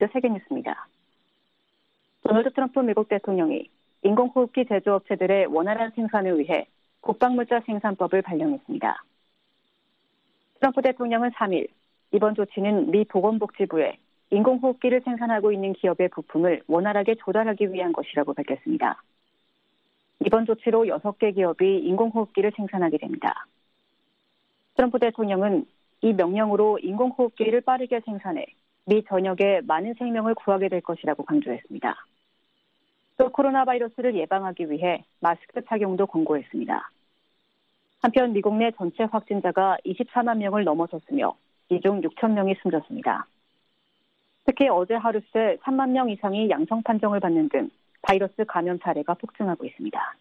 세계뉴스입니다. 도널드 트럼프 미국 대통령이 인공호흡기 제조업체들의 원활한 생산을 위해 국방물자 생산법을 발령했습니다. 트럼프 대통령은 3일 이번 조치는 미 보건복지부에 인공호흡기를 생산하고 있는 기업의 부품을 원활하게 조달하기 위한 것이라고 밝혔습니다. 이번 조치로 6개 기업이 인공호흡기를 생산하게 됩니다. 트럼프 대통령은 이 명령으로 인공호흡기를 빠르게 생산해 미 전역에 많은 생명을 구하게 될 것이라고 강조했습니다. 또 코로나 바이러스를 예방하기 위해 마스크 착용도 권고했습니다. 한편 미국 내 전체 확진자가 24만 명을 넘어섰으며 이 중 6천 명이 숨졌습니다. 특히 어제 하루 새 3만 명 이상이 양성 판정을 받는 등 바이러스 감염 사례가 폭증하고 있습니다.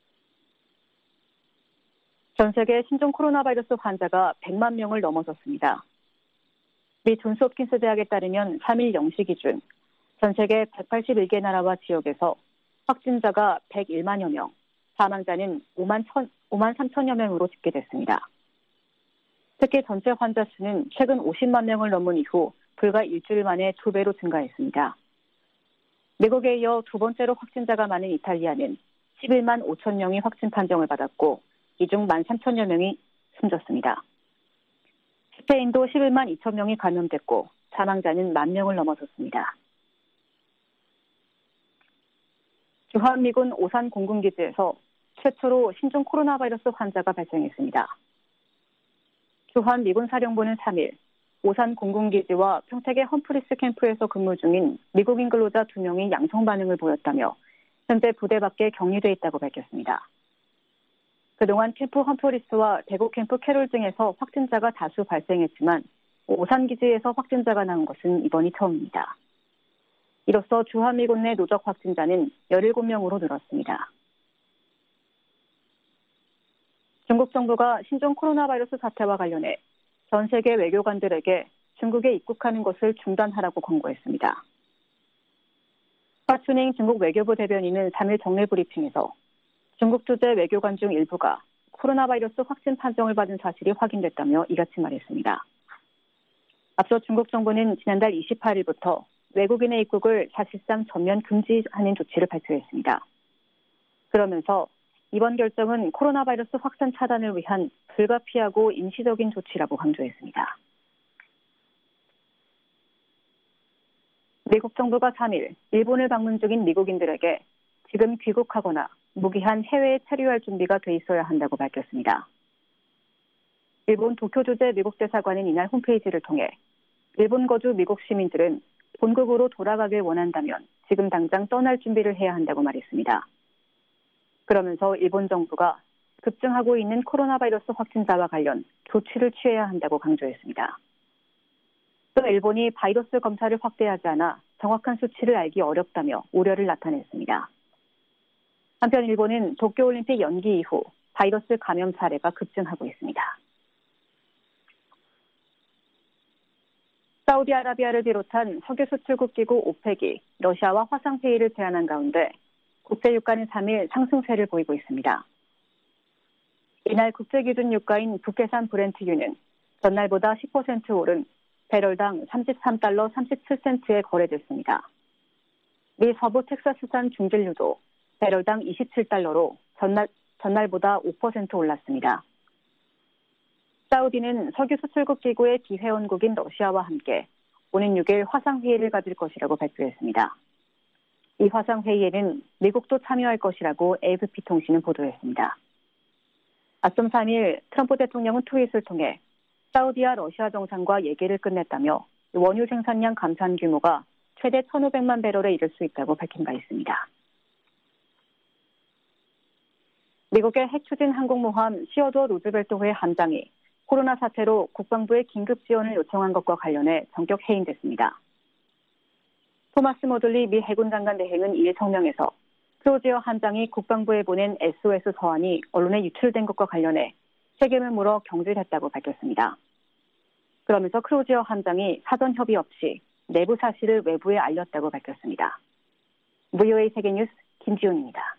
전 세계 신종 코로나 바이러스 환자가 100만 명을 넘어섰습니다. 미 존스홉킨스 대학에 따르면 3일 0시 기준 전 세계 181개 나라와 지역에서 확진자가 101만여 명, 사망자는 5만 3천여 명으로 집계됐습니다. 특히 전체 환자 수는 최근 50만 명을 넘은 이후 불과 일주일 만에 2배로 증가했습니다. 미국에 이어 두 번째로 확진자가 많은 이탈리아는 11만 5천 명이 확진 판정을 받았고 이 중 1만 3천여 명이 숨졌습니다. 스페인도 11만 2천 명이 감염됐고 사망자는 1만 명을 넘어섰습니다. 주한미군 오산 공군기지에서 최초로 신종 코로나 바이러스 환자가 발생했습니다. 주한미군 사령부는 3일 오산 공군기지와 평택의 험프리스 캠프에서 근무 중인 미국인 근로자 2명이 양성 반응을 보였다며 현재 부대 밖에 격리돼 있다고 밝혔습니다. 그동안 캠프 험프리스와 대구 캠프 캐롤 등에서 확진자가 다수 발생했지만 오산기지에서 확진자가 나온 것은 이번이 처음입니다. 이로써 주한미군 내 누적 확진자는 17명으로 늘었습니다. 중국 정부가 신종 코로나 바이러스 사태와 관련해 전 세계 외교관들에게 중국에 입국하는 것을 중단하라고 권고했습니다. 화춘잉 중국 외교부 대변인은 3일 정례 브리핑에서 중국 주재 외교관 중 일부가 코로나 바이러스 확진 판정을 받은 사실이 확인됐다며 이같이 말했습니다. 앞서 중국 정부는 지난달 28일부터 외국인의 입국을 사실상 전면 금지하는 조치를 발표했습니다. 그러면서 이번 결정은 코로나 바이러스 확산 차단을 위한 불가피하고 임시적인 조치라고 강조했습니다. 미국 정부가 3일 일본을 방문 중인 미국인들에게 지금 귀국하거나 무기한 해외에 체류할 준비가 돼 있어야 한다고 밝혔습니다. 일본 도쿄 주재 미국 대사관은 이날 홈페이지를 통해 일본 거주 미국 시민들은 본국으로 돌아가길 원한다면 지금 당장 떠날 준비를 해야 한다고 말했습니다. 그러면서 일본 정부가 급증하고 있는 코로나 바이러스 확진자와 관련 조치를 취해야 한다고 강조했습니다. 또 일본이 바이러스 검사를 확대하지 않아 정확한 수치를 알기 어렵다며 우려를 나타냈습니다. 한편 일본은 도쿄올림픽 연기 이후 바이러스 감염 사례가 급증하고 있습니다. 사우디아라비아를 비롯한 석유 수출국 기구 오펙이 러시아와 화상회의를 제안한 가운데 국제유가는 3일 상승세를 보이고 있습니다. 이날 국제기준 유가인 북해산 브렌트유는 전날보다 10% 오른 배럴당 33달러 37센트에 거래됐습니다. 미 서부 텍사스산 중진유도 배럴당 27달러로 전날보다 5% 올랐습니다. 사우디는 석유 수출국 기구의 비회원국인 러시아와 함께 오는 6일 화상회의를 가질 것이라고 발표했습니다. 이 화상회의에는 미국도 참여할 것이라고 AFP 통신은 보도했습니다. 앞선 3일 트럼프 대통령은 트윗을 통해 사우디와 러시아 정상과 얘기를 끝냈다며 원유 생산량 감산 규모가 최대 1,500만 배럴에 이를 수 있다고 밝힌 바 있습니다. 미국의 핵추진 항공모함 시어도어 루즈벨트호의 함장이 코로나 사태로 국방부에 긴급 지원을 요청한 것과 관련해 전격 해임됐습니다. 토마스 모들리 미 해군 장관 대행은 이에 성명에서 크루지어 함장이 국방부에 보낸 SOS 서한이 언론에 유출된 것과 관련해 책임을 물어 경질했다고 밝혔습니다. 그러면서 크루지어 함장이 사전 협의 없이 내부 사실을 외부에 알렸다고 밝혔습니다. VOA 세계뉴스 김지훈입니다.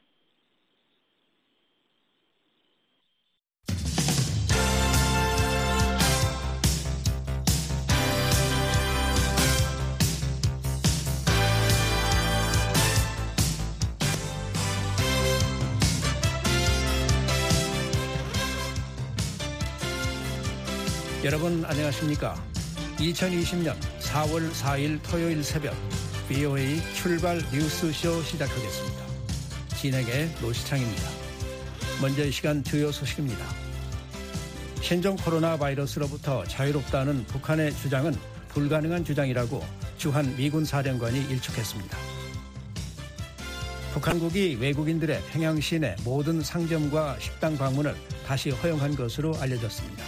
여러분 안녕하십니까? 2020년 4월 4일 토요일 새벽 VOA 출발 뉴스쇼 시작하겠습니다. 진행의 노시창입니다. 먼저 이 시간 주요 소식입니다. 신종 코로나 바이러스로부터 자유롭다는 북한의 주장은 불가능한 주장이라고 주한 미군 사령관이 일축했습니다. 북한국이 외국인들의 평양 시내 모든 상점과 식당 방문을 다시 허용한 것으로 알려졌습니다.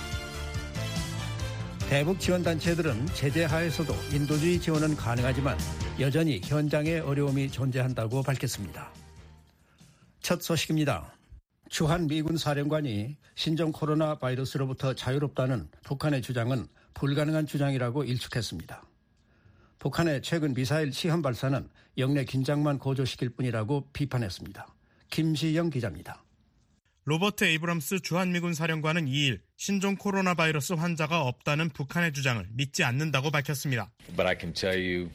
대북 지원단체들은 제재 하에서도 인도주의 지원은 가능하지만 여전히 현장에 어려움이 존재한다고 밝혔습니다. 첫 소식입니다. 주한 미군 사령관이 신종 코로나 바이러스로부터 자유롭다는 북한의 주장은 불가능한 주장이라고 일축했습니다. 북한의 최근 미사일 시험 발사는 영내 긴장만 고조시킬 뿐이라고 비판했습니다. 김시영 기자입니다. 로버트 에이브럼스 주한미군 사령관은 2일 신종 코로나 바이러스 환자가 없다는 북한의 주장을 믿지 않는다고 밝혔습니다. But I can tell you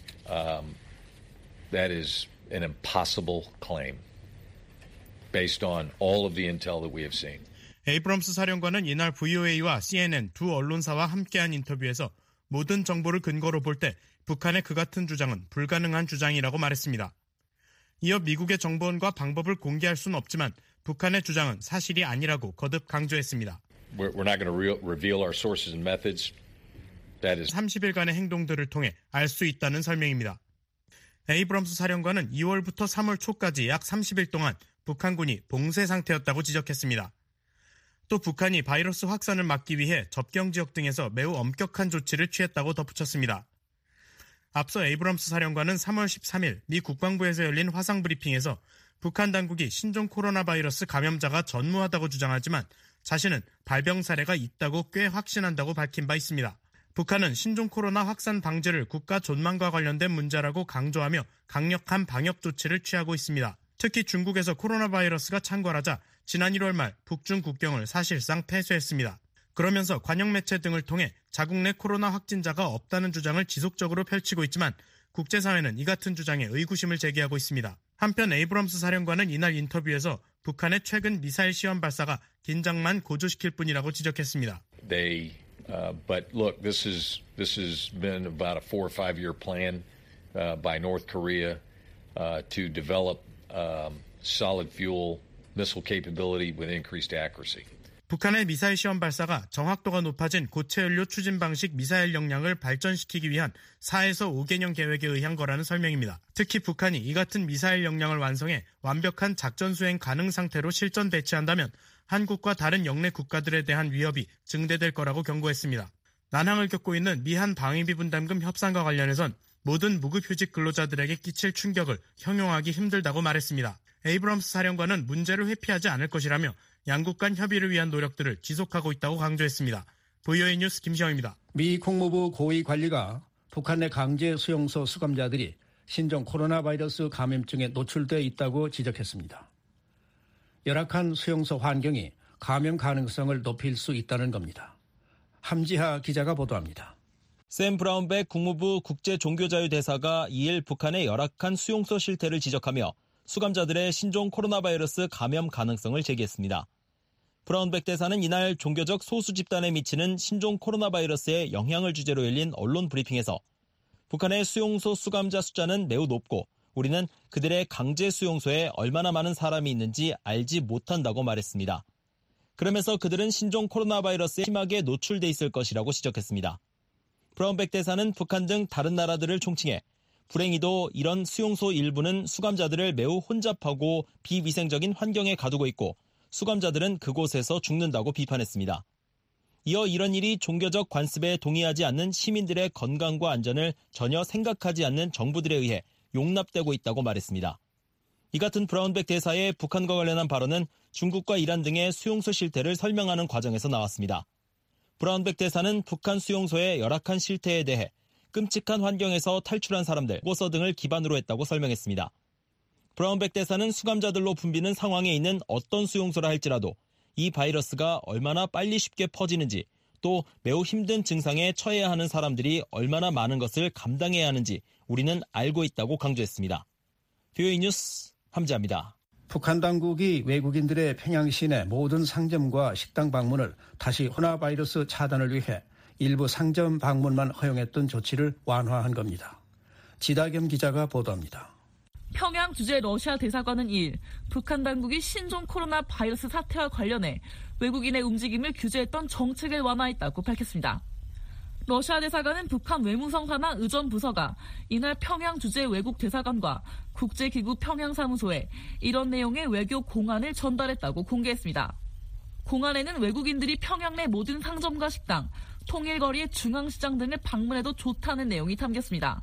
that is an impossible claim based on all of the intel that we have seen. 에이브럼스 사령관은 이날 VOA와 CNN 두 언론사와 함께한 인터뷰에서 모든 정보를 근거로 볼 때 북한의 그 같은 주장은 불가능한 주장이라고 말했습니다. 이어 미국의 정보원과 방법을 공개할 수는 없지만 북한의 주장은 사실이 아니라고 거듭 강조했습니다. We're not going to reveal our sources and methods. That is 30일간의 행동들을 통해 알 수 있다는 설명입니다. 에이브럼스 사령관은 2월부터 3월 초까지 약 30일 동안 북한군이 봉쇄 상태였다고 지적했습니다. 또 북한이 바이러스 확산을 막기 위해 접경 지역 등에서 매우 엄격한 조치를 취했다고 덧붙였습니다. 앞서 에이브럼스 사령관은 3월 13일 미 국방부에서 열린 화상 브리핑에서 북한 당국이 신종 코로나 바이러스 감염자가 전무하다고 주장하지만 자신은 발병 사례가 있다고 꽤 확신한다고 밝힌 바 있습니다. 북한은 신종 코로나 확산 방지를 국가 존망과 관련된 문제라고 강조하며 강력한 방역 조치를 취하고 있습니다. 특히 중국에서 코로나 바이러스가 창궐하자 지난 1월 말 북중 국경을 사실상 폐쇄했습니다. 그러면서 관영 매체 등을 통해 자국 내 코로나 확진자가 없다는 주장을 지속적으로 펼치고 있지만 국제사회는 이 같은 주장에 의구심을 제기하고 있습니다. 한편 에이브럼스 사령관은 이날 인터뷰에서 북한의 최근 미사일 시험 발사가 긴장만 고조시킬 뿐이라고 지적했습니다. But look, this has been about a 4 or 5 year plan by North Korea to develop solid fuel missile capability with increased accuracy. 북한의 미사일 시험 발사가 정확도가 높아진 고체 연료 추진 방식 미사일 역량을 발전시키기 위한 4에서 5개년 계획에 의한 거라는 설명입니다. 특히 북한이 이 같은 미사일 역량을 완성해 완벽한 작전 수행 가능 상태로 실전 배치한다면 한국과 다른 영내 국가들에 대한 위협이 증대될 거라고 경고했습니다. 난항을 겪고 있는 미한 방위비 분담금 협상과 관련해선 모든 무급휴직 근로자들에게 끼칠 충격을 형용하기 힘들다고 말했습니다. 에이브럼스 사령관은 문제를 회피하지 않을 것이라며 양국 간 협의를 위한 노력들을 지속하고 있다고 강조했습니다. VOA 뉴스 김시영입니다. 미 국무부 고위 관리가 북한 내 강제 수용소 수감자들이 신종 코로나 바이러스 감염증에 노출돼 있다고 지적했습니다. 열악한 수용소 환경이 감염 가능성을 높일 수 있다는 겁니다. 함지하 기자가 보도합니다. 샘 브라운백 국무부 국제종교자유대사가 2일 북한의 열악한 수용소 실태를 지적하며 수감자들의 신종 코로나 바이러스 감염 가능성을 제기했습니다. 브라운백 대사는 이날 종교적 소수 집단에 미치는 신종 코로나 바이러스의 영향을 주제로 열린 언론 브리핑에서 북한의 수용소 수감자 숫자는 매우 높고 우리는 그들의 강제 수용소에 얼마나 많은 사람이 있는지 알지 못한다고 말했습니다. 그러면서 그들은 신종 코로나 바이러스에 심하게 노출돼 있을 것이라고 지적했습니다. 브라운백 대사는 북한 등 다른 나라들을 총칭해 불행히도 이런 수용소 일부는 수감자들을 매우 혼잡하고 비위생적인 환경에 가두고 있고 수감자들은 그곳에서 죽는다고 비판했습니다. 이어 이런 일이 종교적 관습에 동의하지 않는 시민들의 건강과 안전을 전혀 생각하지 않는 정부들에 의해 용납되고 있다고 말했습니다. 이 같은 브라운백 대사의 북한과 관련한 발언은 중국과 이란 등의 수용소 실태를 설명하는 과정에서 나왔습니다. 브라운백 대사는 북한 수용소의 열악한 실태에 대해 끔찍한 환경에서 탈출한 사람들, 보고서 등을 기반으로 했다고 설명했습니다. 브라운백 대사는 수감자들로 붐비는 상황에 있는 어떤 수용소라 할지라도 이 바이러스가 얼마나 빨리 쉽게 퍼지는지 또 매우 힘든 증상에 처해야 하는 사람들이 얼마나 많은 것을 감당해야 하는지 우리는 알고 있다고 강조했습니다. VOA 뉴스 함지아입니다. 북한 당국이 외국인들의 평양 시내 모든 상점과 식당 방문을 다시 코로나 바이러스 차단을 위해 일부 상점 방문만 허용했던 조치를 완화한 겁니다. 지다겸 기자가 보도합니다. 평양 주재 러시아 대사관은 2일 북한 당국이 신종 코로나 바이러스 사태와 관련해 외국인의 움직임을 규제했던 정책을 완화했다고 밝혔습니다. 러시아 대사관은 북한 외무성 산하 의전부서가 이날 평양 주재 외국 대사관과 국제기구 평양사무소에 이런 내용의 외교 공안을 전달했다고 공개했습니다. 공안에는 외국인들이 평양 내 모든 상점과 식당, 통일거리의 중앙시장 등을 방문해도 좋다는 내용이 담겼습니다.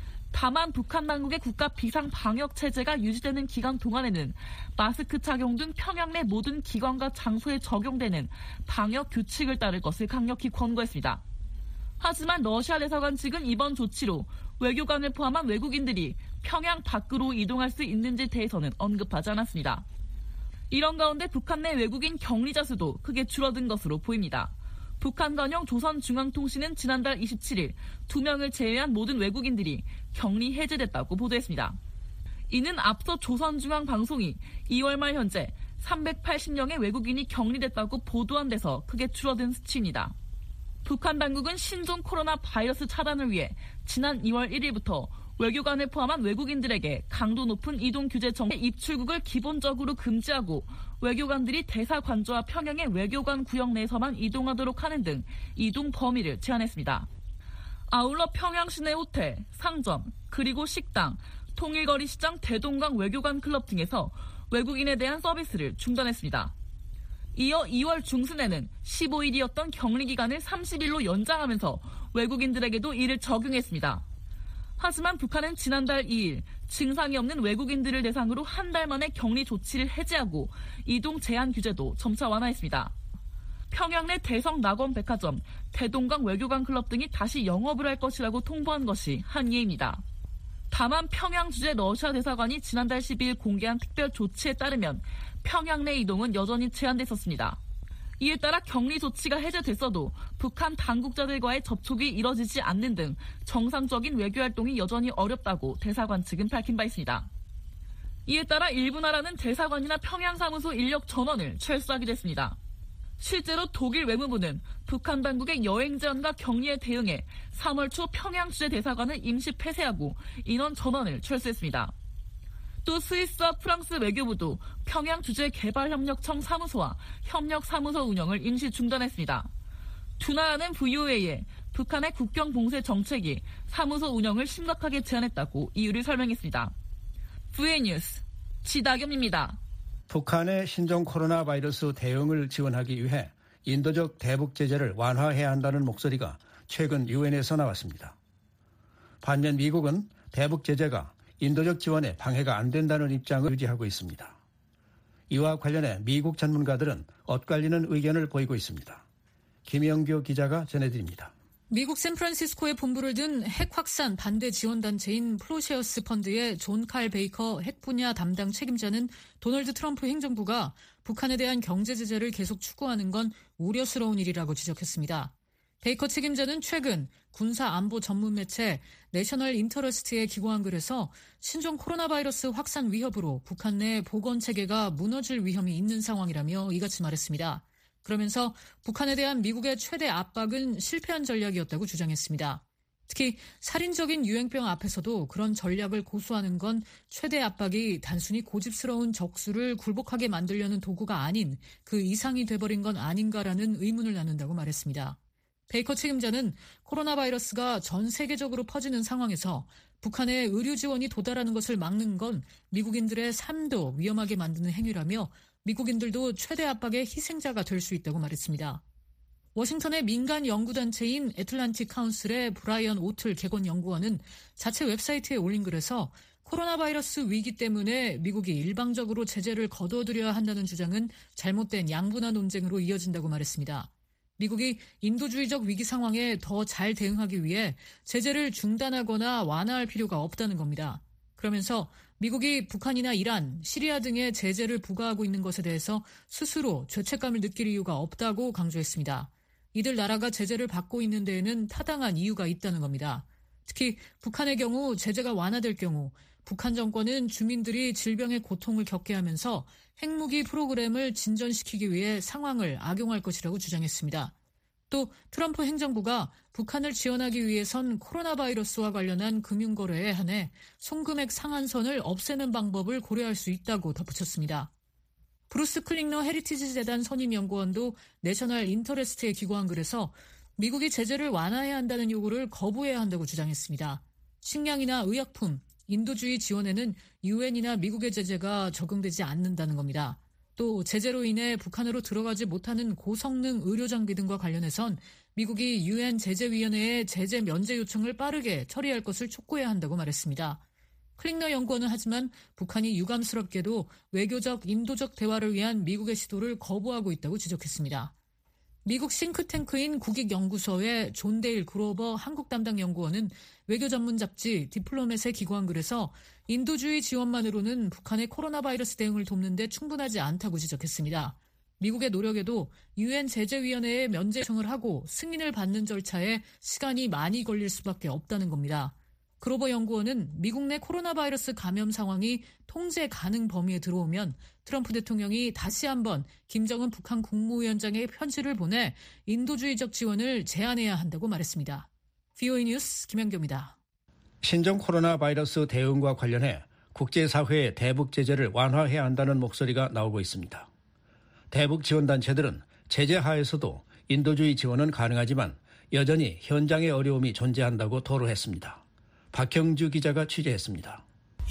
다만 북한 당국의 국가 비상 방역 체제가 유지되는 기간 동안에는 마스크 착용 등 평양 내 모든 기관과 장소에 적용되는 방역 규칙을 따를 것을 강력히 권고했습니다. 하지만 러시아 대사관 측은 이번 조치로 외교관을 포함한 외국인들이 평양 밖으로 이동할 수 있는지에 대해서는 언급하지 않았습니다. 이런 가운데 북한 내 외국인 격리자 수도 크게 줄어든 것으로 보입니다. 북한 관영 조선중앙통신은 지난달 27일 2명을 제외한 모든 외국인들이 격리 해제됐다고 보도했습니다. 이는 앞서 조선중앙방송이 2월 말 현재 380명의 외국인이 격리됐다고 보도한 데서 크게 줄어든 수치입니다. 북한 당국은 신종 코로나 바이러스 차단을 위해 지난 2월 1일부터 외교관을 포함한 외국인들에게 강도 높은 이동 규제 정책 입출국을 기본적으로 금지하고 외교관들이 대사관저와 평양의 외교관 구역 내에서만 이동하도록 하는 등 이동 범위를 제한했습니다. 아울러 평양 시내 호텔, 상점, 그리고 식당, 통일거리 시장, 대동강 외교관 클럽 등에서 외국인에 대한 서비스를 중단했습니다. 이어 2월 중순에는 15일이었던 격리기간을 30일로 연장하면서 외국인들에게도 이를 적용했습니다. 하지만 북한은 지난달 2일 증상이 없는 외국인들을 대상으로 한 달 만에 격리 조치를 해제하고 이동 제한 규제도 점차 완화했습니다. 평양 내 대성 낙원 백화점, 대동강 외교관 클럽 등이 다시 영업을 할 것이라고 통보한 것이 한 예입니다. 다만 평양 주재 러시아 대사관이 지난달 12일 공개한 특별 조치에 따르면 평양 내 이동은 여전히 제한됐었습니다. 이에 따라 격리 조치가 해제됐어도 북한 당국자들과의 접촉이 이뤄지지 않는 등 정상적인 외교활동이 여전히 어렵다고 대사관 측은 밝힌 바 있습니다. 이에 따라 일부 나라는 대사관이나 평양사무소 인력 전원을 철수하기도 했습니다. 실제로 독일 외무부는 북한 당국의 여행 제한과 격리에 대응해 3월 초 평양 주재 대사관을 임시 폐쇄하고 인원 전원을 철수했습니다. 또 스위스와 프랑스 외교부도 평양 주재개발협력청 사무소와 협력사무소 운영을 임시 중단했습니다. 두 나라는 VOA에 북한의 국경 봉쇄 정책이 사무소 운영을 심각하게 제한했다고 이유를 설명했습니다. VOA 뉴스 지다겸입니다. 북한의 신종 코로나 바이러스 대응을 지원하기 위해 인도적 대북 제재를 완화해야 한다는 목소리가 최근 유엔에서 나왔습니다. 반면 미국은 대북 제재가 인도적 지원에 방해가 안 된다는 입장을 유지하고 있습니다. 이와 관련해 미국 전문가들은 엇갈리는 의견을 보이고 있습니다. 김영규 기자가 전해드립니다. 미국 샌프란시스코에 본부를 둔 핵 확산 반대 지원단체인 프로셰어스 펀드의 존 칼 베이커 핵 분야 담당 책임자는 도널드 트럼프 행정부가 북한에 대한 경제 제재를 계속 추구하는 건 우려스러운 일이라고 지적했습니다. 베이커 책임자는 최근 군사 안보 전문 매체 내셔널 인터러스트에 기고한 글에서 신종 코로나 바이러스 확산 위협으로 북한 내 보건 체계가 무너질 위험이 있는 상황이라며 이같이 말했습니다. 그러면서 북한에 대한 미국의 최대 압박은 실패한 전략이었다고 주장했습니다. 특히 살인적인 유행병 앞에서도 그런 전략을 고수하는 건 최대 압박이 단순히 고집스러운 적수를 굴복하게 만들려는 도구가 아닌 그 이상이 돼버린 건 아닌가라는 의문을 낳는다고 말했습니다. 베이커 책임자는 코로나 바이러스가 전 세계적으로 퍼지는 상황에서 북한의 의료 지원이 도달하는 것을 막는 건 미국인들의 삶도 위험하게 만드는 행위라며 미국인들도 최대 압박의 희생자가 될 수 있다고 말했습니다. 워싱턴의 민간 연구단체인 애틀란틱 카운슬의 브라이언 오틀 객원연구원은 자체 웹사이트에 올린 글에서 코로나 바이러스 위기 때문에 미국이 일방적으로 제재를 거둬들여야 한다는 주장은 잘못된 양분화 논쟁으로 이어진다고 말했습니다. 미국이 인도주의적 위기 상황에 더 잘 대응하기 위해 제재를 중단하거나 완화할 필요가 없다는 겁니다. 그러면서 미국이 북한이나 이란, 시리아 등의 제재를 부과하고 있는 것에 대해서 스스로 죄책감을 느낄 이유가 없다고 강조했습니다. 이들 나라가 제재를 받고 있는 데에는 타당한 이유가 있다는 겁니다. 특히 북한의 경우 제재가 완화될 경우 북한 정권은 주민들이 질병의 고통을 겪게 하면서 핵무기 프로그램을 진전시키기 위해 상황을 악용할 것이라고 주장했습니다. 또 트럼프 행정부가 북한을 지원하기 위해선 코로나 바이러스와 관련한 금융거래에 한해 송금액 상한선을 없애는 방법을 고려할 수 있다고 덧붙였습니다. 브루스 클링너 헤리티지 재단 선임연구원도 내셔널 인터레스트에 기고한 글에서 미국이 제재를 완화해야 한다는 요구를 거부해야 한다고 주장했습니다. 식량이나 의약품, 인도주의 지원에는 유엔이나 미국의 제재가 적용되지 않는다는 겁니다. 또 제재로 인해 북한으로 들어가지 못하는 고성능 의료장비 등과 관련해선 미국이 유엔 제재위원회의 제재 면제 요청을 빠르게 처리할 것을 촉구해야 한다고 말했습니다. 클링너 연구원은 하지만 북한이 유감스럽게도 외교적, 인도적 대화를 위한 미국의 시도를 거부하고 있다고 지적했습니다. 미국 싱크탱크인 국익연구소의 존 데일 그로버 한국 담당 연구원은 외교 전문 잡지 디플로맷에 기고한 글에서 인도주의 지원만으로는 북한의 코로나 바이러스 대응을 돕는 데 충분하지 않다고 지적했습니다. 미국의 노력에도 유엔 제재위원회에 면제 요청을 하고 승인을 받는 절차에 시간이 많이 걸릴 수밖에 없다는 겁니다. 그로버 연구원은 미국 내 코로나 바이러스 감염 상황이 통제 가능 범위에 들어오면 트럼프 대통령이 다시 한번 김정은 북한 국무위원장의 편지를 보내 인도주의적 지원을 제안해야 한다고 말했습니다. VOA 뉴스 김현경입니다. 신종 코로나 바이러스 대응과 관련해 국제사회의 대북 제재를 완화해야 한다는 목소리가 나오고 있습니다. 대북 지원단체들은 제재 하에서도 인도주의 지원은 가능하지만 여전히 현장의 어려움이 존재한다고 토로했습니다. 박형주 기자가 취재했습니다.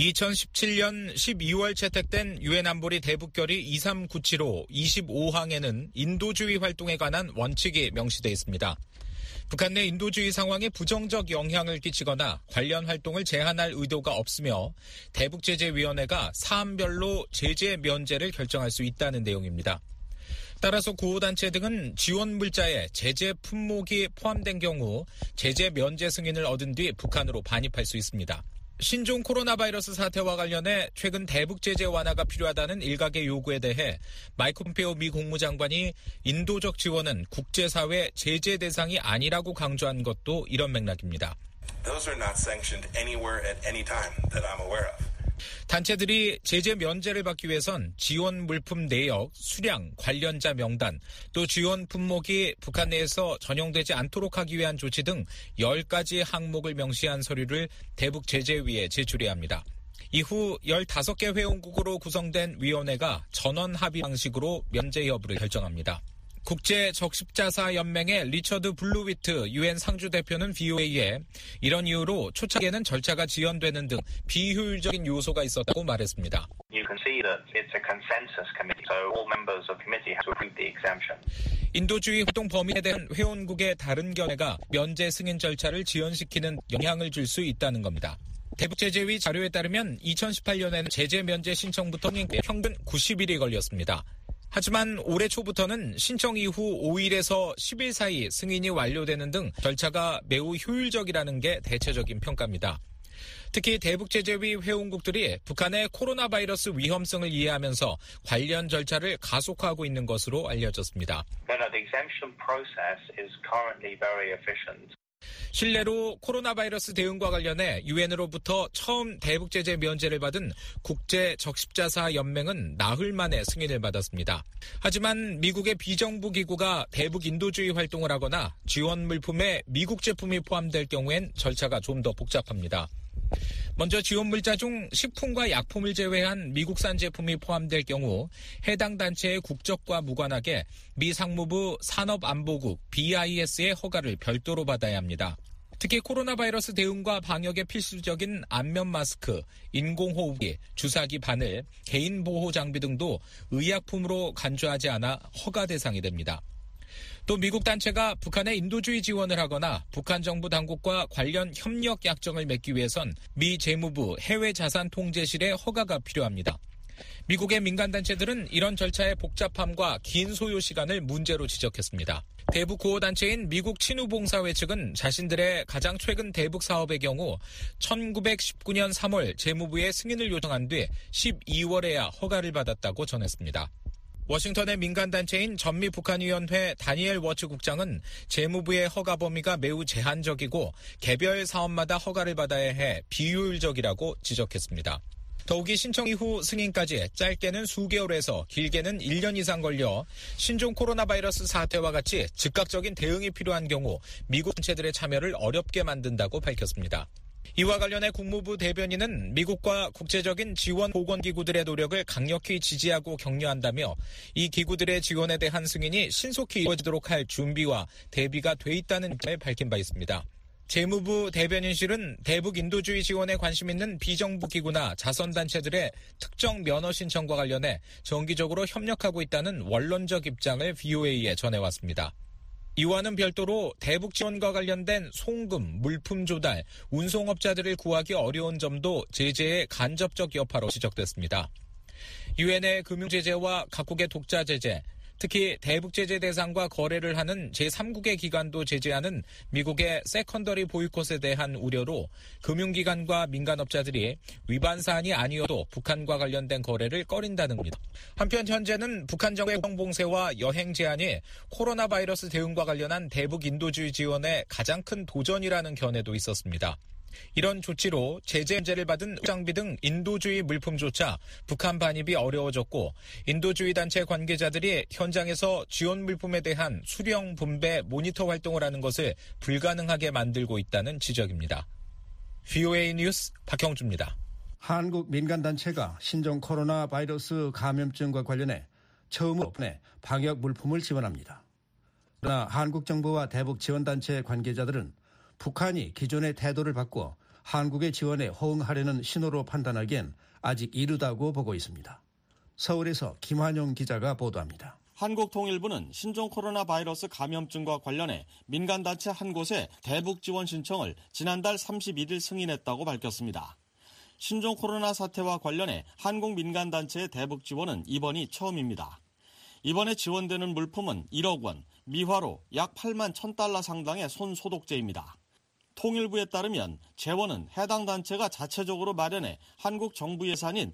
2017년 12월 채택된 유엔 안보리 대북결의 2397호 25항에는 인도주의 활동에 관한 원칙이 명시되어 있습니다. 북한 내 인도주의 상황에 부정적 영향을 끼치거나 관련 활동을 제한할 의도가 없으며 대북제재위원회가 사안별로 제재 면제를 결정할 수 있다는 내용입니다. 따라서 구호단체 등은 지원 물자에 제재 품목이 포함된 경우 제재 면제 승인을 얻은 뒤 북한으로 반입할 수 있습니다. 신종 코로나 바이러스 사태와 관련해 최근 대북 제재 완화가 필요하다는 일각의 요구에 대해 마이크 폼페오 미 국무장관이 인도적 지원은 국제사회 제재 대상이 아니라고 강조한 것도 이런 맥락입니다. Those are not sanctioned anywhere at any time that I'm aware of. 단체들이 제재 면제를 받기 위해선 지원 물품 내역, 수량, 관련자 명단, 또 지원 품목이 북한 내에서 전용되지 않도록 하기 위한 조치 등 10가지 항목을 명시한 서류를 대북제재위에 제출해야 합니다. 이후 15개 회원국으로 구성된 위원회가 전원 합의 방식으로 면제 여부를 결정합니다. 국제적십자사연맹의 리처드 블루위트 유엔 상주대표는 VOA에 이런 이유로 초창기에는 절차가 지연되는 등 비효율적인 요소가 있었다고 말했습니다. 인도주의 활동 범위에 대한 회원국의 다른 견해가 면제 승인 절차를 지연시키는 영향을 줄 수 있다는 겁니다. 대북제재위 자료에 따르면 2018년에는 제재 면제 신청부터 평균 90일이 걸렸습니다. 하지만 올해 초부터는 신청 이후 5일에서 10일 사이 승인이 완료되는 등 절차가 매우 효율적이라는 게 대체적인 평가입니다. 특히 대북제재위 회원국들이 북한의 코로나 바이러스 위험성을 이해하면서 관련 절차를 가속화하고 있는 것으로 알려졌습니다. 실례로 코로나 바이러스 대응과 관련해 유엔으로부터 처음 대북제재 면제를 받은 국제적십자사연맹은 나흘 만에 승인을 받았습니다. 하지만 미국의 비정부 기구가 대북 인도주의 활동을 하거나 지원 물품에 미국 제품이 포함될 경우엔 절차가 좀 더 복잡합니다. 먼저 지원 물자 중 식품과 약품을 제외한 미국산 제품이 포함될 경우 해당 단체의 국적과 무관하게 미 상무부 산업안보국 BIS의 허가를 별도로 받아야 합니다. 특히 코로나 바이러스 대응과 방역에 필수적인 안면 마스크, 인공호흡기, 주사기 바늘, 개인 보호 장비 등도 의약품으로 간주하지 않아 허가 대상이 됩니다. 또 미국 단체가 북한의 인도주의 지원을 하거나 북한 정부 당국과 관련 협력 약정을 맺기 위해선 미 재무부 해외자산통제실의 허가가 필요합니다. 미국의 민간단체들은 이런 절차의 복잡함과 긴 소요 시간을 문제로 지적했습니다. 대북 구호단체인 미국 친우봉사회 측은 자신들의 가장 최근 대북 사업의 경우 1919년 3월 재무부에 승인을 요청한 뒤 12월에야 허가를 받았다고 전했습니다. 워싱턴의 민간단체인 전미북한위원회 다니엘 워츠 국장은 재무부의 허가 범위가 매우 제한적이고 개별 사업마다 허가를 받아야 해 비효율적이라고 지적했습니다. 더욱이 신청 이후 승인까지 짧게는 수개월에서 길게는 1년 이상 걸려 신종 코로나 바이러스 사태와 같이 즉각적인 대응이 필요한 경우 미국 단체들의 참여를 어렵게 만든다고 밝혔습니다. 이와 관련해 국무부 대변인은 미국과 국제적인 지원 보건기구들의 노력을 강력히 지지하고 격려한다며 이 기구들의 지원에 대한 승인이 신속히 이루어지도록 할 준비와 대비가 돼 있다는 입장을 밝힌 바 있습니다. 재무부 대변인실은 대북 인도주의 지원에 관심 있는 비정부 기구나 자선단체들의 특정 면허 신청과 관련해 정기적으로 협력하고 있다는 원론적 입장을 VOA에 전해왔습니다. 이와는 별도로 대북 지원과 관련된 송금, 물품 조달, 운송업자들을 구하기 어려운 점도 제재의 간접적 여파로 지적됐습니다. 유엔의 금융제재와 각국의 독자 제재, 특히 대북 제재 대상과 거래를 하는 제3국의 기관도 제재하는 미국의 세컨더리 보이콧에 대한 우려로 금융기관과 민간업자들이 위반 사안이 아니어도 북한과 관련된 거래를 꺼린다는 겁니다. 한편 현재는 북한 정부의 봉쇄와 여행 제한이 코로나 바이러스 대응과 관련한 대북 인도주의 지원의 가장 큰 도전이라는 견해도 있었습니다. 이런 조치로 제재 문제를 받은 장비 등 인도주의 물품조차 북한 반입이 어려워졌고 인도주의 단체 관계자들이 현장에서 지원 물품에 대한 수령, 분배, 모니터 활동을 하는 것을 불가능하게 만들고 있다는 지적입니다. VOA 뉴스 박형주입니다. 한국 민간단체가 신종 코로나 바이러스 감염증과 관련해 처음으로 방역 물품을 지원합니다. 그러나 한국 정부와 대북 지원단체 관계자들은 북한이 기존의 태도를 바꿔 한국의 지원에 호응하려는 신호로 판단하기엔 아직 이르다고 보고 있습니다. 서울에서 김환용 기자가 보도합니다. 한국통일부는 신종 코로나 바이러스 감염증과 관련해 민간단체 한 곳에 대북 지원 신청을 지난달 31일 승인했다고 밝혔습니다. 신종 코로나 사태와 관련해 한국 민간단체의 대북 지원은 이번이 처음입니다. 이번에 지원되는 물품은 1억 원, 미화로 약 8만 1,000달러 상당의 손소독제입니다. 통일부에 따르면 재원은 해당 단체가 자체적으로 마련해 한국 정부 예산인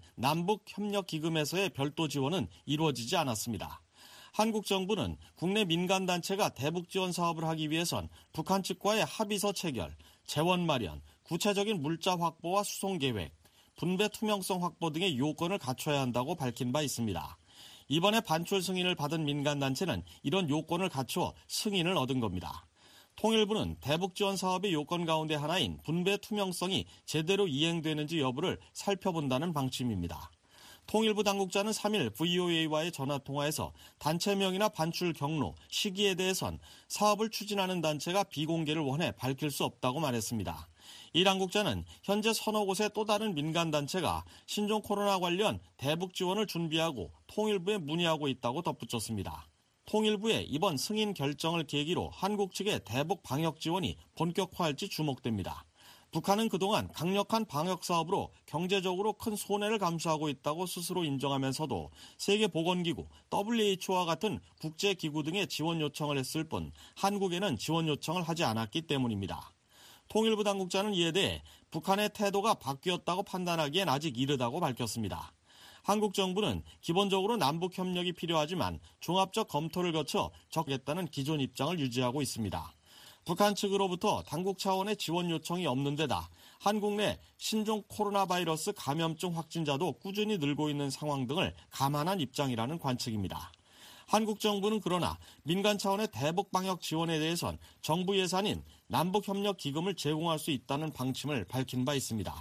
남북협력기금에서의 별도 지원은 이루어지지 않았습니다. 한국 정부는 국내 민간단체가 대북 지원 사업을 하기 위해선 북한 측과의 합의서 체결, 재원 마련, 구체적인 물자 확보와 수송 계획, 분배 투명성 확보 등의 요건을 갖춰야 한다고 밝힌 바 있습니다. 이번에 반출 승인을 받은 민간단체는 이런 요건을 갖추어 승인을 얻은 겁니다. 통일부는 대북 지원 사업의 요건 가운데 하나인 분배 투명성이 제대로 이행되는지 여부를 살펴본다는 방침입니다. 통일부 당국자는 3일 VOA와의 전화통화에서 단체명이나 반출 경로, 시기에 대해선 사업을 추진하는 단체가 비공개를 원해 밝힐 수 없다고 말했습니다. 이 당국자는 현재 서너 곳의 또 다른 민간단체가 신종 코로나 관련 대북 지원을 준비하고 통일부에 문의하고 있다고 덧붙였습니다. 통일부의 이번 승인 결정을 계기로 한국 측의 대북 방역 지원이 본격화할지 주목됩니다. 북한은 그동안 강력한 방역 사업으로 경제적으로 큰 손해를 감수하고 있다고 스스로 인정하면서도 세계보건기구, WHO와 같은 국제기구 등의 지원 요청을 했을 뿐 한국에는 지원 요청을 하지 않았기 때문입니다. 통일부 당국자는 이에 대해 북한의 태도가 바뀌었다고 판단하기엔 아직 이르다고 밝혔습니다. 한국 정부는 기본적으로 남북 협력이 필요하지만 종합적 검토를 거쳐 적겠다는 기존 입장을 유지하고 있습니다. 북한 측으로부터 당국 차원의 지원 요청이 없는 데다 한국 내 신종 코로나 바이러스 감염증 확진자도 꾸준히 늘고 있는 상황 등을 감안한 입장이라는 관측입니다. 한국 정부는 그러나 민간 차원의 대북 방역 지원에 대해선 정부 예산인 남북협력기금을 제공할 수 있다는 방침을 밝힌 바 있습니다.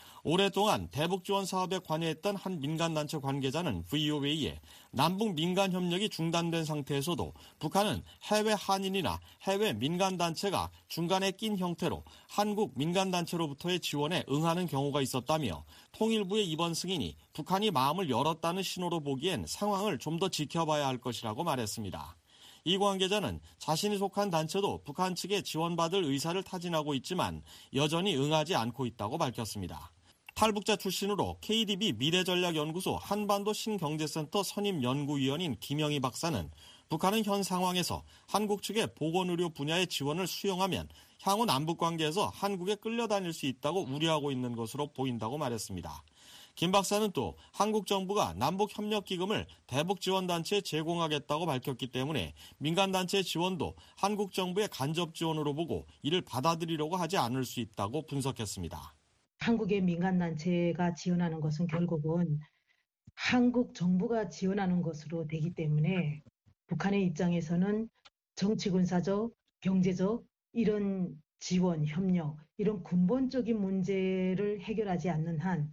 오랫동안 대북 지원 사업에 관여했던 한 민간단체 관계자는 VOA에 남북 민간 협력이 중단된 상태에서도 북한은 해외 한인이나 해외 민간단체가 중간에 낀 형태로 한국 민간단체로부터의 지원에 응하는 경우가 있었다며 통일부의 이번 승인이 북한이 마음을 열었다는 신호로 보기엔 상황을 좀 더 지켜봐야 할 것이라고 말했습니다. 이 관계자는 자신이 속한 단체도 북한 측에 지원받을 의사를 타진하고 있지만 여전히 응하지 않고 있다고 밝혔습니다. 탈북자 출신으로 KDB 미래전략연구소 한반도 신경제센터 선임연구위원인 김영희 박사는 북한은 현 상황에서 한국 측의 보건의료 분야의 지원을 수용하면 향후 남북관계에서 한국에 끌려다닐 수 있다고 우려하고 있는 것으로 보인다고 말했습니다. 김 박사는 또 한국 정부가 남북협력기금을 대북지원단체에 제공하겠다고 밝혔기 때문에 민간단체 지원도 한국 정부의 간접 지원으로 보고 이를 받아들이려고 하지 않을 수 있다고 분석했습니다. 한국의 민간단체가 지원하는 것은 결국은 한국 정부가 지원하는 것으로 되기 때문에 북한의 입장에서는 정치군사적, 경제적 이런 지원, 협력, 이런 근본적인 문제를 해결하지 않는 한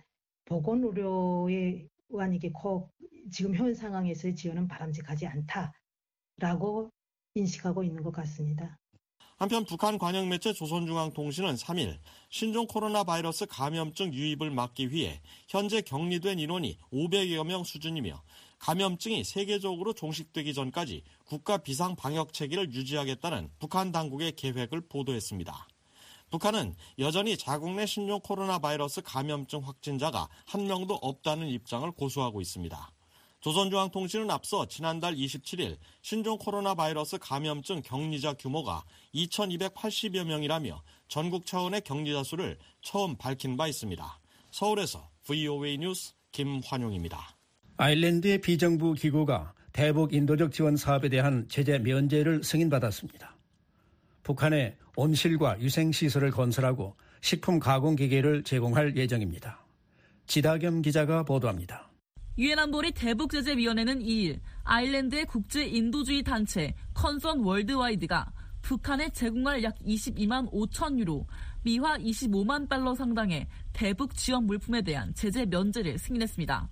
보건의료에 의한 이게 지금 현 상황에서의 지원은 바람직하지 않다라고 인식하고 있는 것 같습니다. 한편 북한 관영 매체 조선중앙통신은 3일 신종 코로나 바이러스 감염증 유입을 막기 위해 현재 격리된 인원이 500여 명 수준이며 감염증이 세계적으로 종식되기 전까지 국가 비상 방역 체계를 유지하겠다는 북한 당국의 계획을 보도했습니다. 북한은 여전히 자국 내 신종 코로나 바이러스 감염증 확진자가 한 명도 없다는 입장을 고수하고 있습니다. 조선중앙통신은 앞서 지난달 27일 신종 코로나 바이러스 감염증 격리자 규모가 2,280여 명이라며 전국 차원의 격리자 수를 처음 밝힌 바 있습니다. 서울에서 VOA 뉴스 김환용입니다. 아일랜드의 비정부 기구가 대북 인도적 지원 사업에 대한 제재 면제를 승인받았습니다. 북한에 온실과 유생시설을 건설하고 식품 가공 기계를 제공할 예정입니다. 지다겸 기자가 보도합니다. 유엔 안보리 대북제재위원회는 2일 아일랜드의 국제 인도주의 단체 컨선 월드와이드가 북한에 제공할 약 22만 5천 유로, 미화 25만 달러 상당의 대북 지원 물품에 대한 제재 면제를 승인했습니다.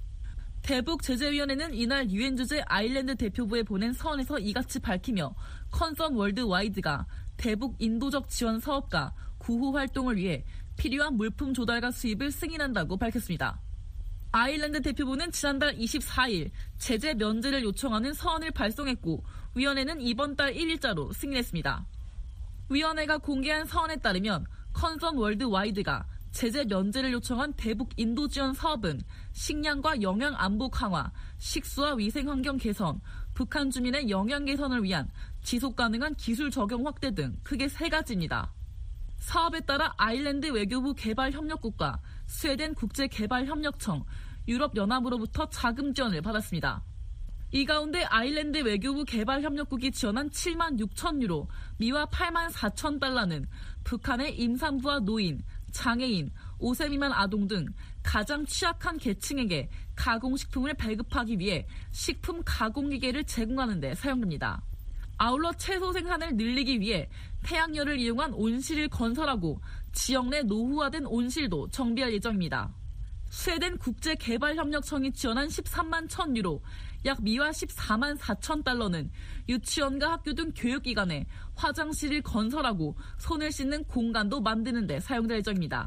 대북제재위원회는 이날 유엔 주재 아일랜드 대표부에 보낸 서한에서 이같이 밝히며 컨선 월드와이드가 대북 인도적 지원 사업과 구호 활동을 위해 필요한 물품 조달과 수입을 승인한다고 밝혔습니다. 아일랜드 대표부는 지난달 24일 제재 면제를 요청하는 서한을 발송했고 위원회는 이번 달 1일자로 승인했습니다. 위원회가 공개한 서한에 따르면 컨선 월드와이드가 제재 면제를 요청한 대북 인도 지원 사업은 식량과 영양 안보 강화, 식수와 위생 환경 개선, 북한 주민의 영양 개선을 위한 지속 가능한 기술 적용 확대 등 크게 3가지입니다. 사업에 따라 아일랜드 외교부 개발협력국과 스웨덴 국제개발협력청, 유럽연합으로부터 자금 지원을 받았습니다. 이 가운데 아일랜드 외교부 개발협력국이 지원한 7만 6천 유로, 미화 8만 4천 달러는 북한의 임산부와 노인, 장애인, 5세 미만 아동 등 가장 취약한 계층에게 가공식품을 배급하기 위해 식품 가공기계를 제공하는 데 사용됩니다. 아울러 채소 생산을 늘리기 위해 태양열을 이용한 온실을 건설하고 지역 내 노후화된 온실도 정비할 예정입니다. 스웨덴 국제개발협력청이 지원한 13만 1천 유로, 약 미화 14만 4천 달러는 유치원과 학교 등 교육기관에 화장실을 건설하고 손을 씻는 공간도 만드는 데 사용될 예정입니다.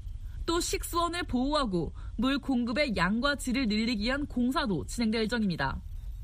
또 식수원을 보호하고 물 공급의 양과 질을 늘리기 위한 공사도 진행될 예정입니다.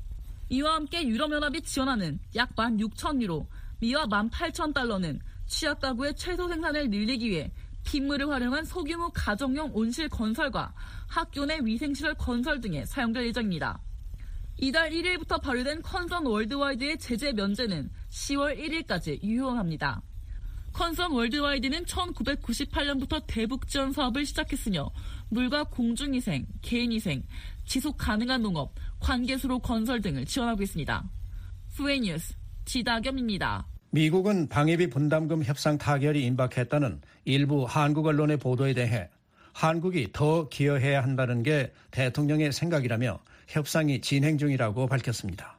이와 함께 유럽연합이 지원하는 약 1만 6천 유로, 미화 1만 8천 달러는 취약 가구의 채소 생산을 늘리기 위해 빗물을 활용한 소규모 가정용 온실 건설과 학교 내 위생시설 건설 등에 사용될 예정입니다. 이달 1일부터 발효된 컨선 월드와이드의 제재 면제는 10월 1일까지 유효합니다. 컨선 월드와이드는 1998년부터 대북 지원 사업을 시작했으며 물과 공중위생, 개인위생, 지속 가능한 농업, 관계수로 건설 등을 지원하고 있습니다. VOA 뉴스 지다겸입니다. 미국은 방위비 분담금 협상 타결이 임박했다는 일부 한국 언론의 보도에 대해 한국이 더 기여해야 한다는 게 대통령의 생각이라며 협상이 진행 중이라고 밝혔습니다.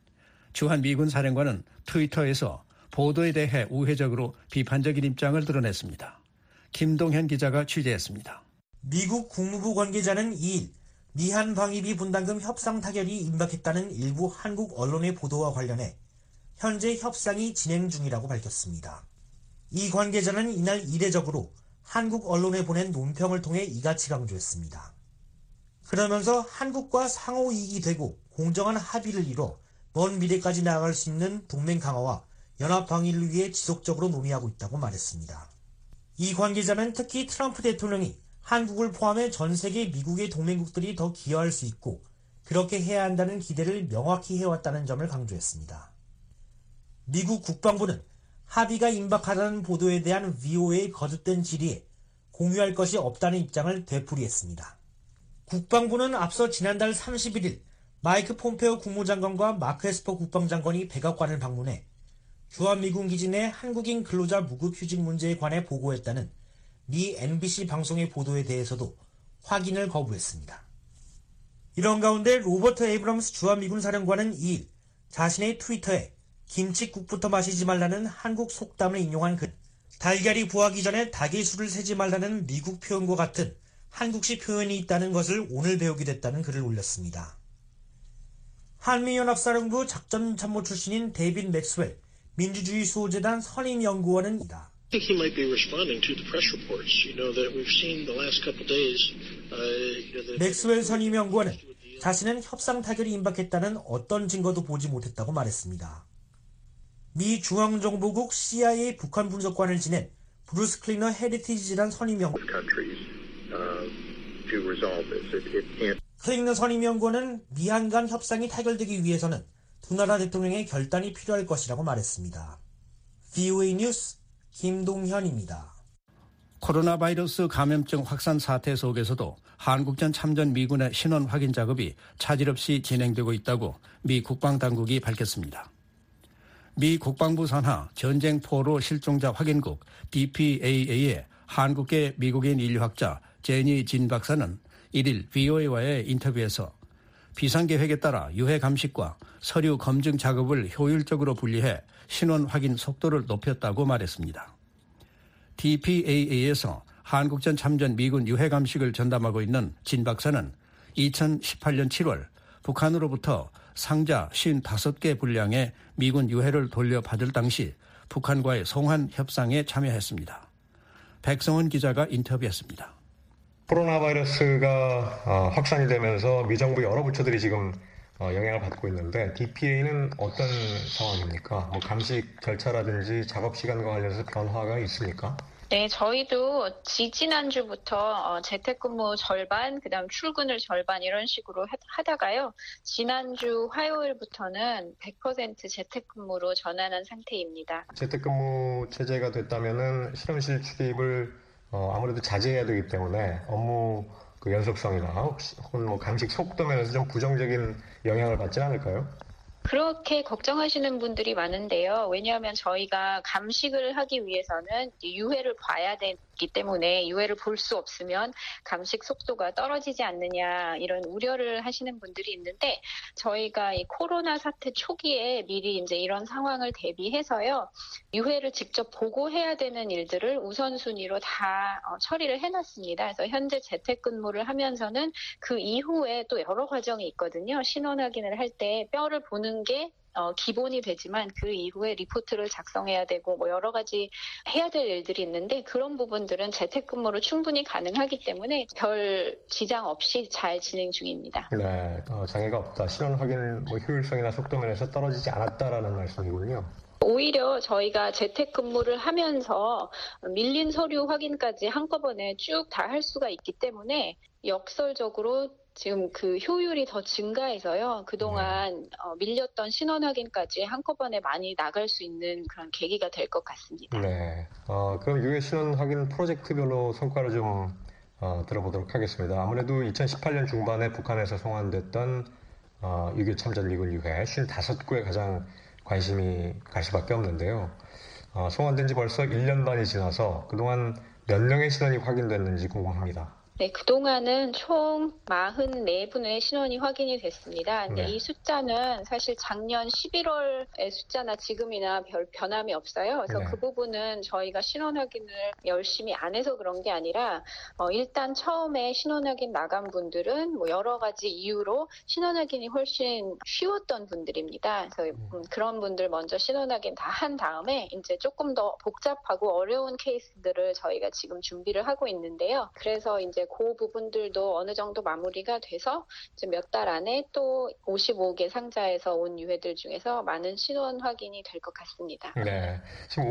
주한 미군 사령관은 트위터에서 보도에 대해 우회적으로 비판적인 입장을 드러냈습니다. 김동현 기자가 취재했습니다. 미국 국무부 관계자는 2일 미한 방위비 분담금 협상 타결이 임박했다는 일부 한국 언론의 보도와 관련해 현재 협상이 진행 중이라고 밝혔습니다. 이 관계자는 이날 이례적으로 한국 언론에 보낸 논평을 통해 이같이 강조했습니다. 그러면서 한국과 상호 이익이 되고 공정한 합의를 이뤄 먼 미래까지 나아갈 수 있는 동맹 강화와 연합 방위를 위해 지속적으로 논의하고 있다고 말했습니다. 이 관계자는 특히 트럼프 대통령이 한국을 포함해 전 세계 미국의 동맹국들이 더 기여할 수 있고 그렇게 해야 한다는 기대를 명확히 해왔다는 점을 강조했습니다. 미국 국방부는 합의가 임박하다는 보도에 대한 VOA의 거듭된 질의에 공유할 것이 없다는 입장을 되풀이했습니다. 국방부는 앞서 지난달 31일 마이크 폼페오 국무장관과 마크 에스퍼 국방장관이 백악관을 방문해 주한미군 기지 내 한국인 근로자 무급 휴직 문제에 관해 보고했다는 미 NBC 방송의 보도에 대해서도 확인을 거부했습니다. 이런 가운데 로버트 에이브럼스 주한미군 사령관은 2일 자신의 트위터에 김칫국부터 마시지 말라는 한국 속담을 인용한 글, 달걀이 부하기 전에 닭의 술을 세지 말라는 미국 표현과 같은 한국식 표현이 있다는 것을 오늘 배우게 됐다는 글을 올렸습니다. 한미연합사령부 작전참모 출신인 데이빗 맥스웰 민주주의 수호재단 선임연구원은 이다. I think he might be responding to the press reports. You know that we've seen the last couple days. 맥스웰 선임연구원은 자신은 협상 타결이 임박했다는 어떤 증거도 보지 못했다고 말했습니다. 미 중앙정보국 CIA 북한 분석관을 지낸 브루스 클리너 헤리티지 재단 선임연구원 클리너 선임연구원은 미한 간 협상이 타결되기 위해서는 두 나라 대통령의 결단이 필요할 것이라고 말했습니다. VOA 뉴스 김동현입니다. 코로나 바이러스 감염증 확산 사태 속에서도 한국전 참전 미군의 신원 확인 작업이 차질 없이 진행되고 있다고 미 국방당국이 밝혔습니다. 미 국방부 산하 전쟁포로 실종자 확인국 DPAA의 한국계 미국인 인류학자 제니 진 박사는 1일 VOA와의 인터뷰에서 비상계획에 따라 유해 감식과 서류 검증 작업을 효율적으로 분리해 신원 확인 속도를 높였다고 말했습니다. DPAA에서 한국전 참전 미군 유해 감식을 전담하고 있는 진 박사는 2018년 7월 북한으로부터 상자 55개 분량의 미군 유해를 돌려받을 당시 북한과의 송환 협상에 참여했습니다. 백성원 기자가 인터뷰했습니다. 코로나 바이러스가 확산이 되면서 미정부 여러 부처들이 지금 영향을 받고 있는데 DPA는 어떤 상황입니까? 감식 절차라든지 작업 시간과 관련해서 변화가 있습니까? 네, 저희도 지난주부터 재택근무 절반, 그다음 출근을 절반 이런 식으로 하다가요. 지난주 화요일부터는 100% 재택근무로 전환한 상태입니다. 재택근무 체제가 됐다면은 실험실 출입을 아무래도 자제해야 되기 때문에 업무 연속성이나 혹은 감식 속도 면에서 좀 부정적인 영향을 받지 않을까요? 그렇게 걱정하시는 분들이 많은데요. 왜냐하면 저희가 감식을 하기 위해서는 유해를 봐야 되기 때문에 유해를 볼 수 없으면 감식 속도가 떨어지지 않느냐 이런 우려를 하시는 분들이 있는데 저희가 이 코로나 사태 초기에 미리 이제 이런 상황을 대비해서요. 유해를 직접 보고 해야 되는 일들을 우선순위로 다 처리를 해놨습니다. 그래서 현재 재택근무를 하면서는 그 이후에 또 여러 과정이 있거든요. 신원 확인을 할 때 뼈를 보는 게 기본이 되지만 그 이후에 리포트를 작성해야 되고 여러 가지 해야 될 일들이 있는데 그런 부분들은 재택근무로 충분히 가능하기 때문에 별 지장 없이 잘 진행 중입니다. 네, 장애가 없다. 신원 확인 효율성이나 속도 면에서 떨어지지 않았다라는 말씀이군요. 오히려 저희가 재택근무를 하면서 밀린 서류 확인까지 한꺼번에 쭉 다 할 수가 있기 때문에 역설적으로 지금 그 효율이 더 증가해서요. 그동안 밀렸던 신원 확인까지 한꺼번에 많이 나갈 수 있는 그런 계기가 될 것 같습니다. 네. 그럼 유해 신원 확인 프로젝트별로 성과를 좀 들어보도록 하겠습니다. 아무래도 2018년 중반에 북한에서 송환됐던 6.25 참전 미군 유해 55구에 가장 관심이 갈 수밖에 없는데요. 송환된 지 벌써 1년 반이 지나서 그동안 몇 명의 신원이 확인됐는지 궁금합니다. 네, 그동안은 총 44분의 신원이 확인이 됐습니다. 근데 이 숫자는 사실 작년 11월의 숫자나 지금이나 별 변함이 없어요. 그래서 그 부분은 저희가 신원 확인을 열심히 안 해서 그런 게 아니라 일단 처음에 신원 확인 나간 분들은 여러 가지 이유로 신원 확인이 훨씬 쉬웠던 분들입니다. 그래서 그런 분들 먼저 신원 확인 다 한 다음에 이제 조금 더 복잡하고 어려운 케이스들을 저희가 지금 준비를 하고 있는데요. 그래서 이제 그 부분들도 어느 정도 마무리가 돼서 몇 달 안에 또 55개 상자에서 온 유해들 중에서 많은 신원 확인이 될 것 같습니다. 네, 지금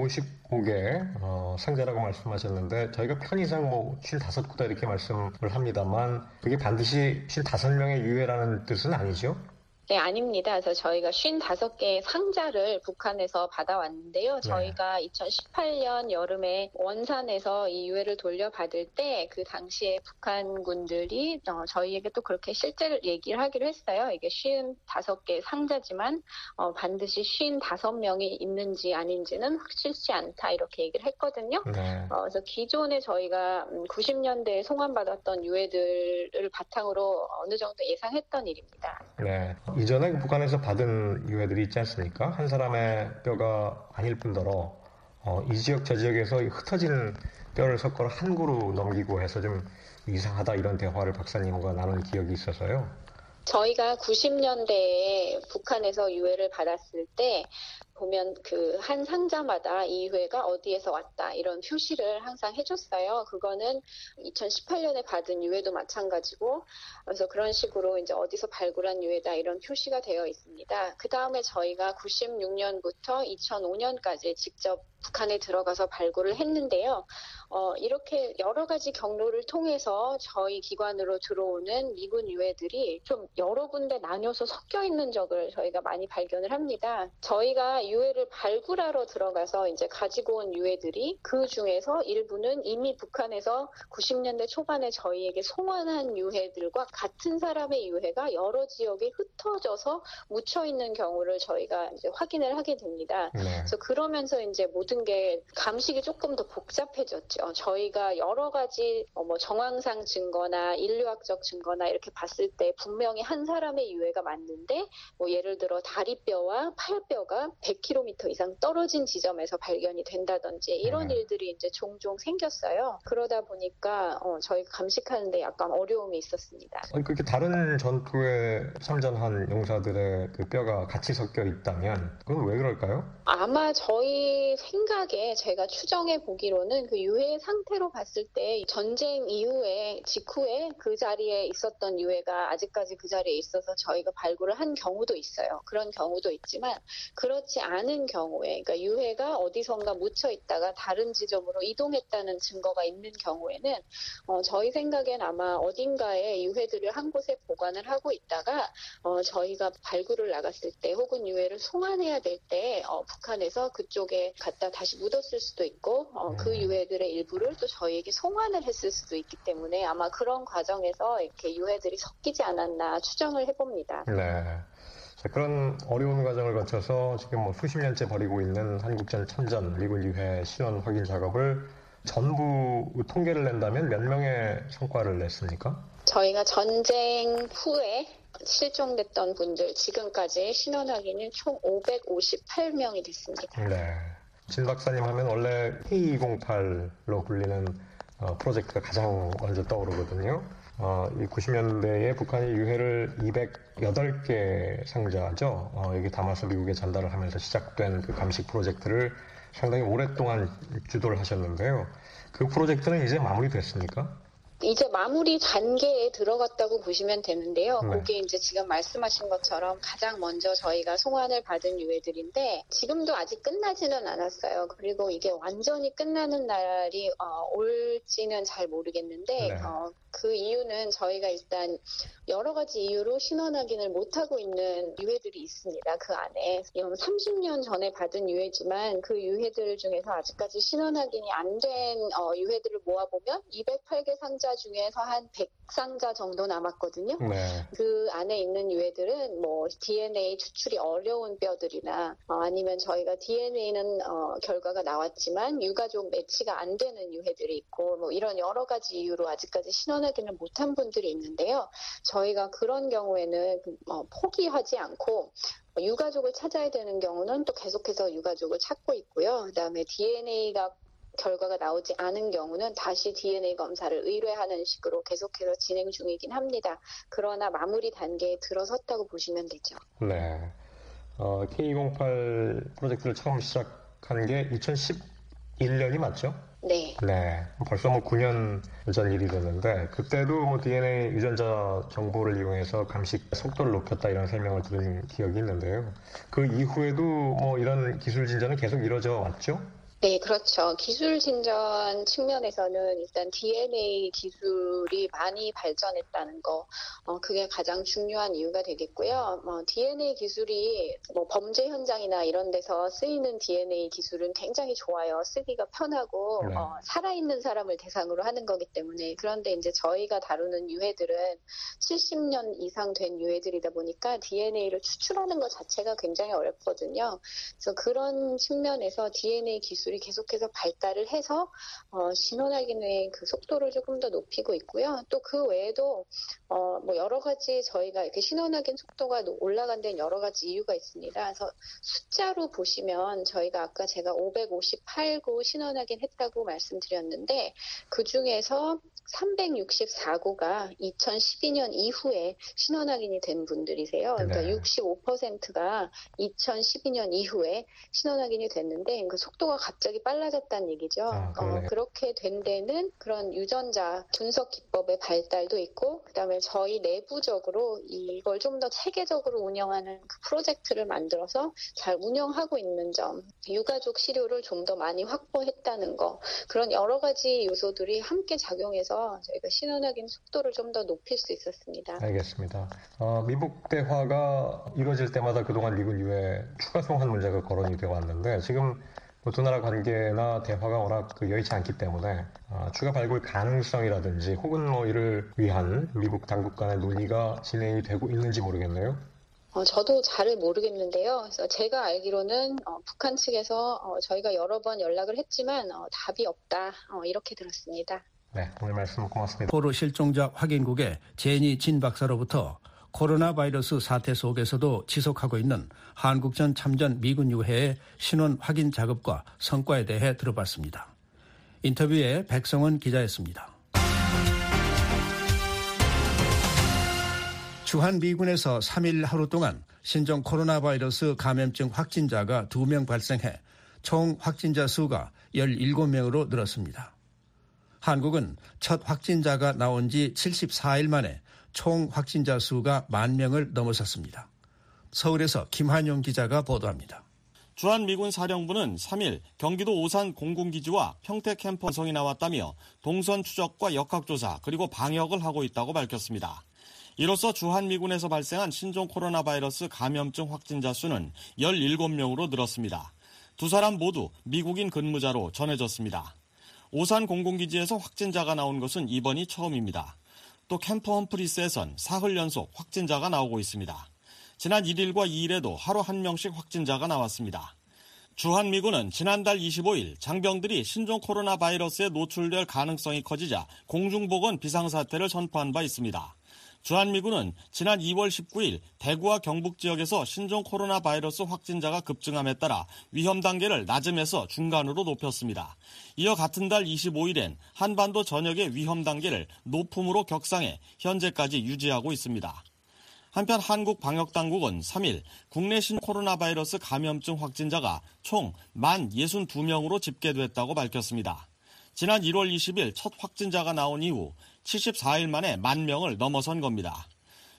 55개 상자라고 말씀하셨는데 저희가 편의상 55구다 이렇게 말씀을 합니다만 그게 반드시 55명의 유해라는 뜻은 아니죠? 네, 아닙니다. 그래서 저희가 55개의 상자를 북한에서 받아왔는데요. 저희가 2018년 여름에 원산에서 이 유해를 돌려받을 때 그 당시에 북한군들이 저희에게 또 그렇게 실제로 얘기를 하기로 했어요. 이게 55개의 상자지만 반드시 55명이 있는지 아닌지는 확실치 않다 이렇게 얘기를 했거든요. 그래서 기존에 저희가 90년대에 송환받았던 유해들을 바탕으로 어느 정도 예상했던 일입니다. 네. 이전에 북한에서 받은 유해들이 있지 않습니까? 한 사람의 뼈가 아닐 뿐더러 이 지역 저 지역에서 흩어진 뼈를 섞어 항구로 넘기고 해서 좀 이상하다 이런 대화를 박사님과 나눈 기억이 있어서요. 저희가 90년대에 북한에서 유해를 받았을 때 보면 그 한 상자마다 이 유해가 어디에서 왔다 이런 표시를 항상 해줬어요. 그거는 2018년에 받은 유해도 마찬가지고 그래서 그런 식으로 이제 어디서 발굴한 유해다 이런 표시가 되어 있습니다. 그 다음에 저희가 96년부터 2005년까지 직접 북한에 들어가서 발굴을 했는데요. 이렇게 여러 가지 경로를 통해서 저희 기관으로 들어오는 미군 유해들이 좀 여러 군데 나뉘어서 섞여 있는 적을 저희가 많이 발견을 합니다. 저희가 유해를 발굴하러 들어가서 이제 가지고 온 유해들이 그 중에서 일부는 이미 북한에서 90년대 초반에 저희에게 송환한 유해들과 같은 사람의 유해가 여러 지역에 흩어져서 묻혀 있는 경우를 저희가 이제 확인을 하게 됩니다. 그래서 그러면서 이제 모든 게 감식이 조금 더 복잡해졌죠. 저희가 여러 가지 뭐 정황상 증거나 인류학적 증거나 이렇게 봤을 때 분명히 한 사람의 유해가 맞는데 뭐 예를 들어 다리뼈와 팔뼈가 100km 이상 떨어진 지점에서 발견이 된다든지 이런 일들이 이제 종종 생겼어요. 그러다 보니까 저희가 감식하는데 약간 어려움이 있었습니다. 그렇게 다른 전투에 참전한 용사들의 그 뼈가 같이 섞여 있다면 그건 왜 그럴까요? 아마 저희 생각에 제가 추정해 보기로는 그 유해 상태로 봤을 때 전쟁 이후에 직후에 그 자리에 있었던 유해가 아직까지 그 자리에 있어서 저희가 발굴을 한 경우도 있어요. 그런 경우도 있지만 그렇지 않은 경우에 그러니까 유해가 어디선가 묻혀 있다가 다른 지점으로 이동했다는 증거가 있는 경우에는 저희 생각엔 아마 어딘가에 유해들을 한 곳에 보관을 하고 있다가 저희가 발굴을 나갔을 때 혹은 유해를 송환해야 될 때 북한에서 그쪽에 갖다 다시 묻었을 수도 있고 그 유해들의 일부를 또 저희에게 송환을 했을 수도 있기 때문에 아마 그런 과정에서 이렇게 유해들이 섞이지 않았나 추정을 해봅니다. 네. 자, 그런 어려운 과정을 거쳐서 지금 뭐 수십 년째 벌이고 있는 한국전 참전 미군 유해 신원 확인 작업을 전부 통계를 낸다면 몇 명의 성과를 냈습니까? 저희가 전쟁 후에 실종됐던 분들 지금까지 신원 확인이 총 558명이 됐습니다. 네. 진 박사님 하면 원래 K208로 불리는 프로젝트가 가장 먼저 떠오르거든요. 이 90년대에 북한이 유해를 208개 상자죠. 여기 담아서 미국에 전달을 하면서 시작된 그 감식 프로젝트를 상당히 오랫동안 주도를 하셨는데요. 그 프로젝트는 이제 마무리됐습니까? 이제 마무리 단계에 들어갔다고 보시면 되는데요. 그게 이제 지금 말씀하신 것처럼 가장 먼저 저희가 송환을 받은 유해들인데 지금도 아직 끝나지는 않았어요. 그리고 이게 완전히 끝나는 날이 올지는 잘 모르겠는데 그 이유는 저희가 일단 여러 가지 이유로 신원 확인을 못하고 있는 유해들이 있습니다. 그 안에 30년 전에 받은 유해지만 그 유해들 중에서 아직까지 신원 확인이 안 된 유해들을 모아보면 208개 상자 중에서 한 100상자 정도 남았거든요. 그 안에 있는 유해들은 뭐 DNA 추출이 어려운 뼈들이나 아니면 저희가 DNA는 결과가 나왔지만 유가족 매치가 안 되는 유해들이 있고 뭐 이런 여러 가지 이유로 아직까지 신원 확인을 못한 분들이 있는데요. 저희가 그런 경우에는 포기하지 않고 유가족을 찾아야 되는 경우는 또 계속해서 유가족을 찾고 있고요. 그다음에 DNA가 결과가 나오지 않은 경우는 다시 DNA 검사를 의뢰하는 식으로 계속해서 진행 중이긴 합니다. 그러나 마무리 단계에 들어섰다고 보시면 되죠. 네. K208 프로젝트를 처음 시작한 게 2011년이 맞죠? 네. 네. 벌써 뭐 9년 전 일이 됐는데 그때도 뭐 DNA 유전자 정보를 이용해서 감식 속도를 높였다 이런 설명을 들은 기억이 있는데요. 그 이후에도 뭐 이런 기술 진전은 계속 이루어져 왔죠? 네, 그렇죠. 기술 진전 측면에서는 일단 DNA 기술이 많이 발전했다는 거, 그게 가장 중요한 이유가 되겠고요. DNA 기술이 범죄 현장이나 이런 데서 쓰이는 DNA 기술은 굉장히 좋아요. 쓰기가 편하고, 네. 살아있는 사람을 대상으로 하는 거기 때문에. 그런데 이제 저희가 다루는 유해들은 70년 이상 된 유해들이다 보니까 DNA를 추출하는 것 자체가 굉장히 어렵거든요. 그래서 그런 측면에서 DNA 기술이 계속해서 발달을 해서 신원확인의 그 속도를 조금 더 높이고 있고요. 또 그 외에도 여러 가지 저희가 이렇게 신원확인 속도가 올라간 데는 여러 가지 이유가 있습니다. 그래서 숫자로 보시면 저희가 아까 제가 558구 신원확인 했다고 말씀드렸는데 그 중에서 364구가 2012년 이후에 신원확인이 된 분들이세요. 그러니까 네. 65%가 2012년 이후에 신원확인이 됐는데 그 속도가 갑자기 빨라졌다는 얘기죠. 그렇게 된 데는 그런 유전자 분석 기법의 발달도 있고 그다음에 저희 내부적으로 이걸 좀 더 체계적으로 운영하는 그 프로젝트를 만들어서 잘 운영하고 있는 점, 유가족 시료를 좀 더 많이 확보했다는 거, 그런 여러 가지 요소들이 함께 작용해서 저희가 신원확인 속도를 좀 더 높일 수 있었습니다. 알겠습니다. 미북 대화가 이루어질 때마다 그동안 미군 유해 추가 송환 문제가 거론이 되어 왔는데 지금 두 나라 관계나 대화가 워낙 여의치 않기 때문에 추가 발굴 가능성이라든지 혹은 이를 위한 미국 당국 간의 논의가 진행이 되고 있는지 모르겠네요. 저도 잘 모르겠는데요. 그래서 제가 알기로는 북한 측에서 저희가 여러 번 연락을 했지만 답이 없다 이렇게 들었습니다. 네, 오늘 말씀 고맙습니다. 포로 실종자 확인국의 제니 진 박사로부터 코로나 바이러스 사태 속에서도 지속하고 있는 한국전 참전 미군 유해의 신원 확인 작업과 성과에 대해 들어봤습니다. 인터뷰에 백성원 기자였습니다. 주한 미군에서 3일 하루 동안 신종 코로나 바이러스 감염증 확진자가 2명 발생해 총 확진자 수가 17명으로 늘었습니다. 한국은 첫 확진자가 나온 지 74일 만에 총 확진자 수가 10,000명을 넘어섰습니다. 서울에서 김한용 기자가 보도합니다. 주한미군 사령부는 3일 경기도 오산 공군기지와 평택 캠프 완성이 나왔다며 동선 추적과 역학조사 그리고 방역을 하고 있다고 밝혔습니다. 이로써 주한미군에서 발생한 신종 코로나 바이러스 감염증 확진자 수는 17명으로 늘었습니다. 두 사람 모두 미국인 근무자로 전해졌습니다. 오산 공군기지에서 확진자가 나온 것은 이번이 처음입니다. 또 캠프 험프리스에선 사흘 연속 확진자가 나오고 있습니다. 지난 1일과 2일에도 하루 1명씩 확진자가 나왔습니다. 주한미군은 지난달 25일 장병들이 신종 코로나 바이러스에 노출될 가능성이 커지자 공중보건 비상사태를 선포한 바 있습니다. 주한미군은 지난 2월 19일 대구와 경북 지역에서 신종 코로나 바이러스 확진자가 급증함에 따라 위험 단계를 낮음에서 중간으로 높였습니다. 이어 같은 달 25일엔 한반도 전역의 위험 단계를 높음으로 격상해 현재까지 유지하고 있습니다. 한편 한국 방역당국은 3일 국내 신코로나 바이러스 감염증 확진자가 총 62명으로 집계됐다고 밝혔습니다. 지난 1월 20일 첫 확진자가 나온 이후 74일 만에 10,000명을 넘어선 겁니다.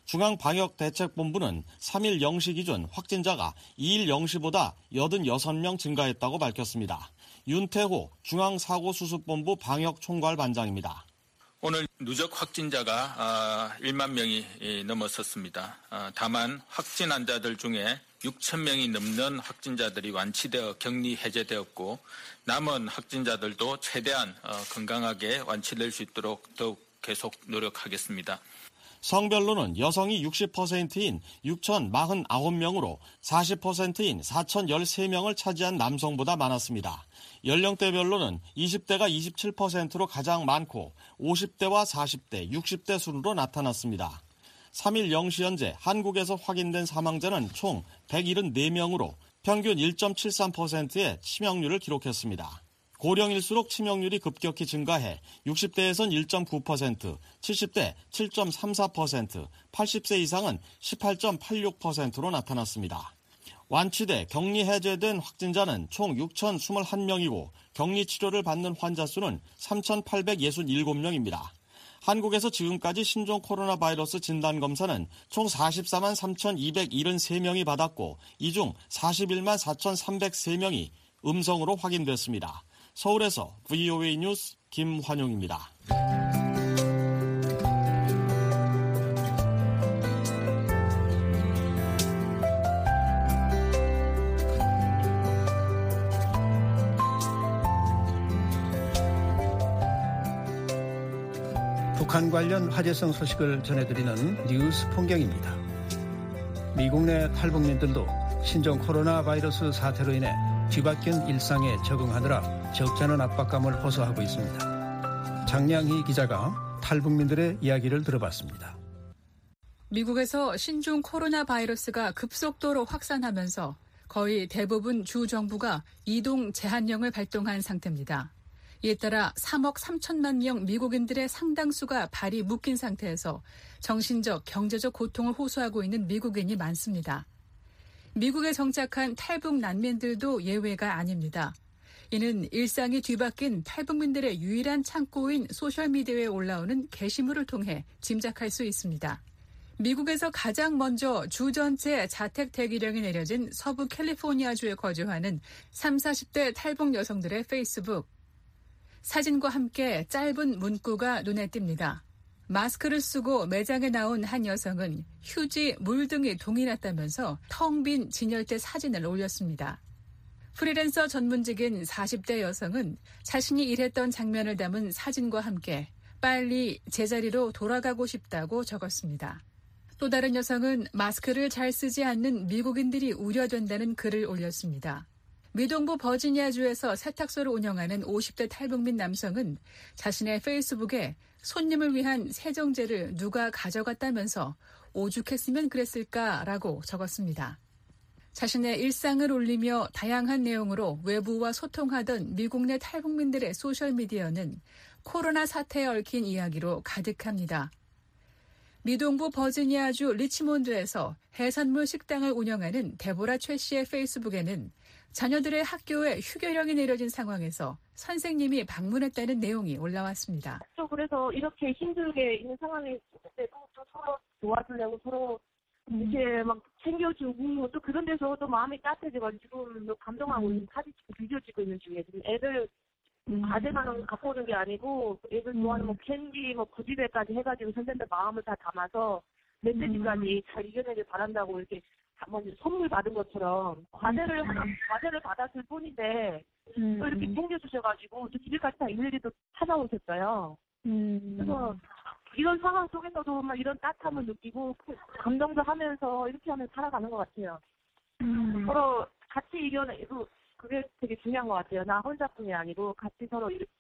중앙방역대책본부는 3일 0시 기준 확진자가 2일 0시보다 86명 증가했다고 밝혔습니다. 윤태호 중앙사고수습본부 방역총괄반장입니다. 오늘 누적 확진자가 1만 명이 넘어섰습니다. 다만 확진 환자들 중에 6,000명이 넘는 확진자들이 완치되어 격리 해제되었고 남은 확진자들도 최대한 건강하게 완치될 수 있도록 더욱 계속 노력하겠습니다. 성별로는 여성이 60%인 6,049명으로 40%인 4,013명을 차지한 남성보다 많았습니다. 연령대별로는 20대가 27%로 가장 많고 50대와 40대, 60대 순으로 나타났습니다. 3일 0시 현재 한국에서 확인된 사망자는 총 174명으로 평균 1.73%의 치명률을 기록했습니다. 고령일수록 치명률이 급격히 증가해 60대에선 1.9%, 70대 7.34%, 80세 이상은 18.86%로 나타났습니다. 완치돼 격리 해제된 확진자는 총 6,021명이고 격리 치료를 받는 환자 수는 3,867명입니다. 한국에서 지금까지 신종 코로나 바이러스 진단검사는 총 44만 3,273명이 받았고 이 중 41만 4,303명이 음성으로 확인됐습니다. 서울에서 VOA 뉴스 김환용입니다. 북한 관련 화제성 소식을 전해드리는 뉴스 풍경입니다. 미국 내 탈북민들도 신종 코로나 바이러스 사태로 인해 뒤바뀐 일상에 적응하느라 적잖은 압박감을 호소하고 있습니다. 장량희 기자가 탈북민들의 이야기를 들어봤습니다. 미국에서 신종 코로나 바이러스가 급속도로 확산하면서 거의 대부분 주 정부가 이동 제한령을 발동한 상태입니다. 이에 따라 3억 3천만 명 미국인들의 상당수가 발이 묶인 상태에서 정신적, 경제적 고통을 호소하고 있는 미국인이 많습니다. 미국에 정착한 탈북 난민들도 예외가 아닙니다. 이는 일상이 뒤바뀐 탈북민들의 유일한 창고인 소셜미디어에 올라오는 게시물을 통해 짐작할 수 있습니다. 미국에서 가장 먼저 주 전체 자택 대기령이 내려진 서부 캘리포니아주에 거주하는 30, 40대 탈북 여성들의 페이스북. 사진과 함께 짧은 문구가 눈에 띕니다. 마스크를 쓰고 매장에 나온 한 여성은 휴지, 물 등이 동이 났다면서 텅 빈 진열대 사진을 올렸습니다. 프리랜서 전문직인 40대 여성은 자신이 일했던 장면을 담은 사진과 함께 빨리 제자리로 돌아가고 싶다고 적었습니다. 또 다른 여성은 마스크를 잘 쓰지 않는 미국인들이 우려된다는 글을 올렸습니다. 미동부 버지니아주에서 세탁소를 운영하는 50대 탈북민 남성은 자신의 페이스북에 손님을 위한 세정제를 누가 가져갔다면서 오죽했으면 그랬을까라고 적었습니다. 자신의 일상을 올리며 다양한 내용으로 외부와 소통하던 미국 내 탈북민들의 소셜미디어는 코로나 사태에 얽힌 이야기로 가득합니다. 미동부 버지니아주 리치몬드에서 해산물 식당을 운영하는 데보라 최 씨의 페이스북에는 자녀들의 학교에 휴교령이 내려진 상황에서 선생님이 방문했다는 내용이 올라왔습니다. 그래서 이렇게 힘들게 있는 상황에 때도 서로 도와주려고 서로 이렇게 막 챙겨주고 또 그런 데서 또 마음이 따뜻해져가지고 지금 감동하고 있는 사진 찍고 비디오 찍고 있는 중이에요. 지금 애들 과제만 갖고 오는 게 아니고 애들 좋아하는 뭐 캔디, 뭐 구지배까지 해가지고 선생님들 마음을 다 담아서 메시지까지 잘 이겨내길 바란다고 이렇게 한번 선물 받은 것처럼 과제를 받았을 뿐인데 또 이렇게 챙겨주셔가지고 또 집에까지 다 일일이 또 찾아오셨어요. 그래서 이런 상황 속에서도 막 이런 따뜻함을 느끼고 감동도 하면서 이렇게 하면 살아가는 것 같아요. 서로 같이 이겨내고 그게 되게 중요한 것 같아요. 나 혼자뿐이 아니고 같이 서로 이렇게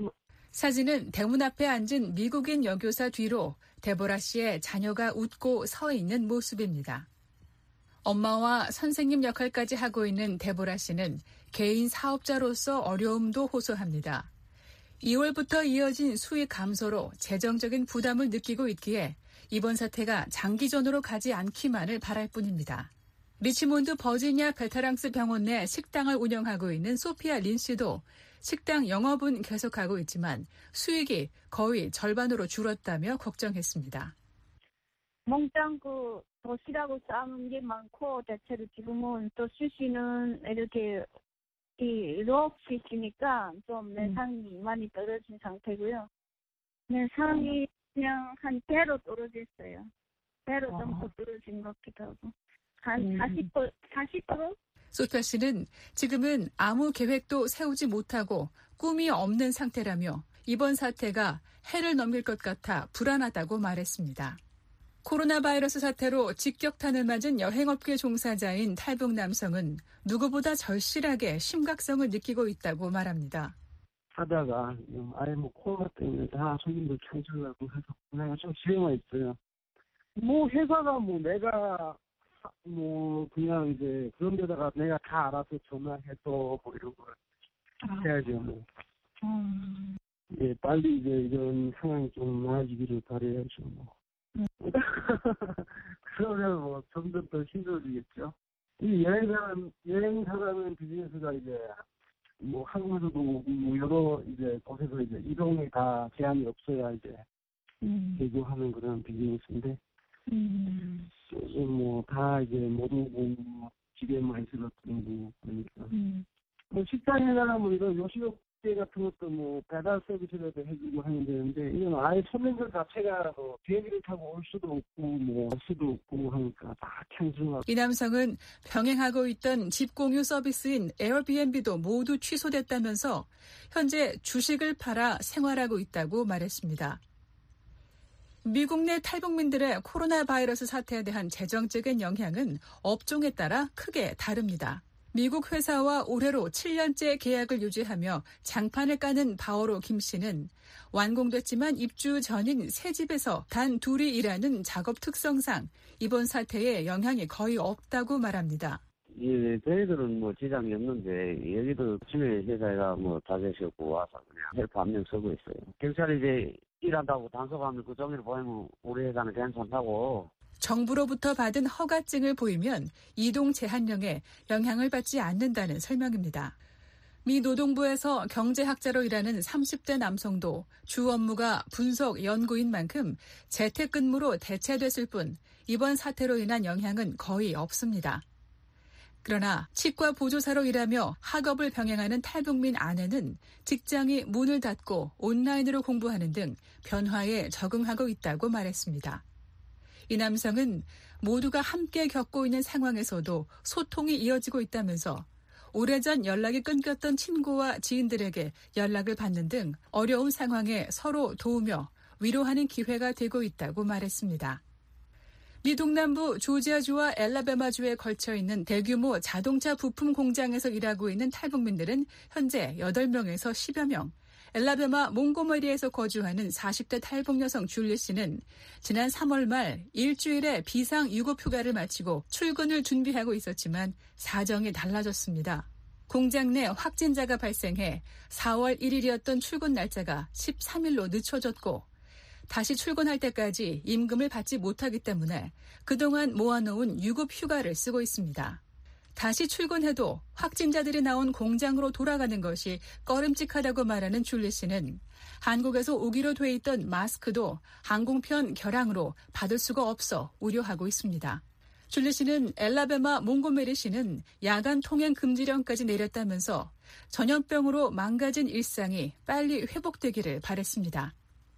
사진은 대문 앞에 앉은 미국인 여교사 뒤로 데보라 씨의 자녀가 웃고 서 있는 모습입니다. 엄마와 선생님 역할까지 하고 있는 데보라 씨는 개인 사업자로서 어려움도 호소합니다. 2월부터 이어진 수익 감소로 재정적인 부담을 느끼고 있기에 이번 사태가 장기전으로 가지 않기만을 바랄 뿐입니다. 리치몬드 버지니아 베테랑스 병원 내 식당을 운영하고 있는 소피아 린 씨도 식당 영업은 계속하고 있지만 수익이 거의 절반으로 줄었다며 걱정했습니다. 몽땅 도시락을 싸는 게 많고 대체로 지금은 또 수시는 이렇게 이렇게 있으니까 좀 매상이 많이 떨어진 상태고요. 매상이 그냥 한 배로 떨어졌어요. 배로 좀 더 떨어진 것 같기도 하고. 한 40%? 소피아 씨는 지금은 아무 계획도 세우지 못하고 꿈이 없는 상태라며 이번 사태가 해를 넘길 것 같아 불안하다고 말했습니다. 코로나 바이러스 사태로 직격탄을 맞은 여행업계 종사자인 탈북 남성은 누구보다 절실하게 심각성을 느끼고 있다고 말합니다. 하다가 아예 코로나 때문에 다 손님들 cancel하고 해서 내가 좀 집에만 있어요. 회사가 내가 그냥 이제 그런 데다가 내가 다 알아서 전화해서 이런 걸 해야죠. 예, 빨리 이제 이런 상황이 좀 나아지기를 바라야죠. 그러면 점점 더 힘들어지겠죠. 이 여행사라는 비즈니스가 이제 한국에서도 여러 이제 곳에서 이제 이동이 다 제한이 없어야 이제 제조하는 그런 비즈니스인데 다 이제 모두 집에만 있어도 그러니까 뭐 식당이나 뭐 이런 요식업계 같은 것도 뭐 배달 서비스라도 해주고 하면 되는데 이건 아예 서민들 자체가 뭐 비행기를 타고 올 수도 없고 뭐 할 수도 없고 하니까 다 캔슬하고. 이 남성은 병행하고 있던 집 공유 서비스인 에어비앤비도 모두 취소됐다면서 현재 주식을 팔아 생활하고 있다고 말했습니다. 미국 내 탈북민들의 코로나 바이러스 사태에 대한 재정적인 영향은 업종에 따라 크게 다릅니다. 미국 회사와 올해로 7년째 계약을 유지하며 장판을 까는 바오로 김 씨는 완공됐지만 입주 전인 새 집에서 단 둘이 일하는 작업 특성상 이번 사태에 영향이 거의 없다고 말합니다. 예, 저희들은 뭐 지장이 없는데 여기도 아침에 회사가 뭐 다섯 시 없고 와서 그냥 헬프 한 명 서고 있어요. 경찰이 이제 일한다고 단속하면 그 종일 보이면 우리 회사는 괜찮다고. 정부로부터 받은 허가증을 보이면 이동 제한령에 영향을 받지 않는다는 설명입니다. 미 노동부에서 경제학자로 일하는 30대 남성도 주 업무가 분석 연구인 만큼 재택근무로 대체됐을 뿐 이번 사태로 인한 영향은 거의 없습니다. 그러나 치과 보조사로 일하며 학업을 병행하는 탈북민 아내는 직장이 문을 닫고 온라인으로 공부하는 등 변화에 적응하고 있다고 말했습니다. 이 남성은 모두가 함께 겪고 있는 상황에서도 소통이 이어지고 있다면서 오래전 연락이 끊겼던 친구와 지인들에게 연락을 받는 등 어려운 상황에 서로 도우며 위로하는 기회가 되고 있다고 말했습니다. 미 동남부 조지아주와 엘라베마주에 걸쳐 있는 대규모 자동차 부품 공장에서 일하고 있는 탈북민들은 현재 8명에서 10여 명. 엘라베마 몽고머리에서 거주하는 40대 탈북 여성 줄리 씨는 지난 3월 말 일주일의 비상 유급 휴가를 마치고 출근을 준비하고 있었지만 사정이 달라졌습니다. 공장 내 확진자가 발생해 4월 1일이었던 출근 날짜가 13일로 늦춰졌고 다시 출근할 때까지 임금을 받지 못하기 때문에 그동안 모아놓은 유급 휴가를 쓰고 있습니다. 다시 출근해도 확진자들이 나온 공장으로 돌아가는 것이 꺼림칙하다고 말하는 줄리 씨는 한국에서 오기로 돼 있던 마스크도 항공편 결항으로 받을 수가 없어 우려하고 있습니다. 줄리 씨는 엘라베마 몽고메리 씨는 야간 통행 금지령까지 내렸다면서 전염병으로 망가진 일상이 빨리 회복되기를 바랬습니다.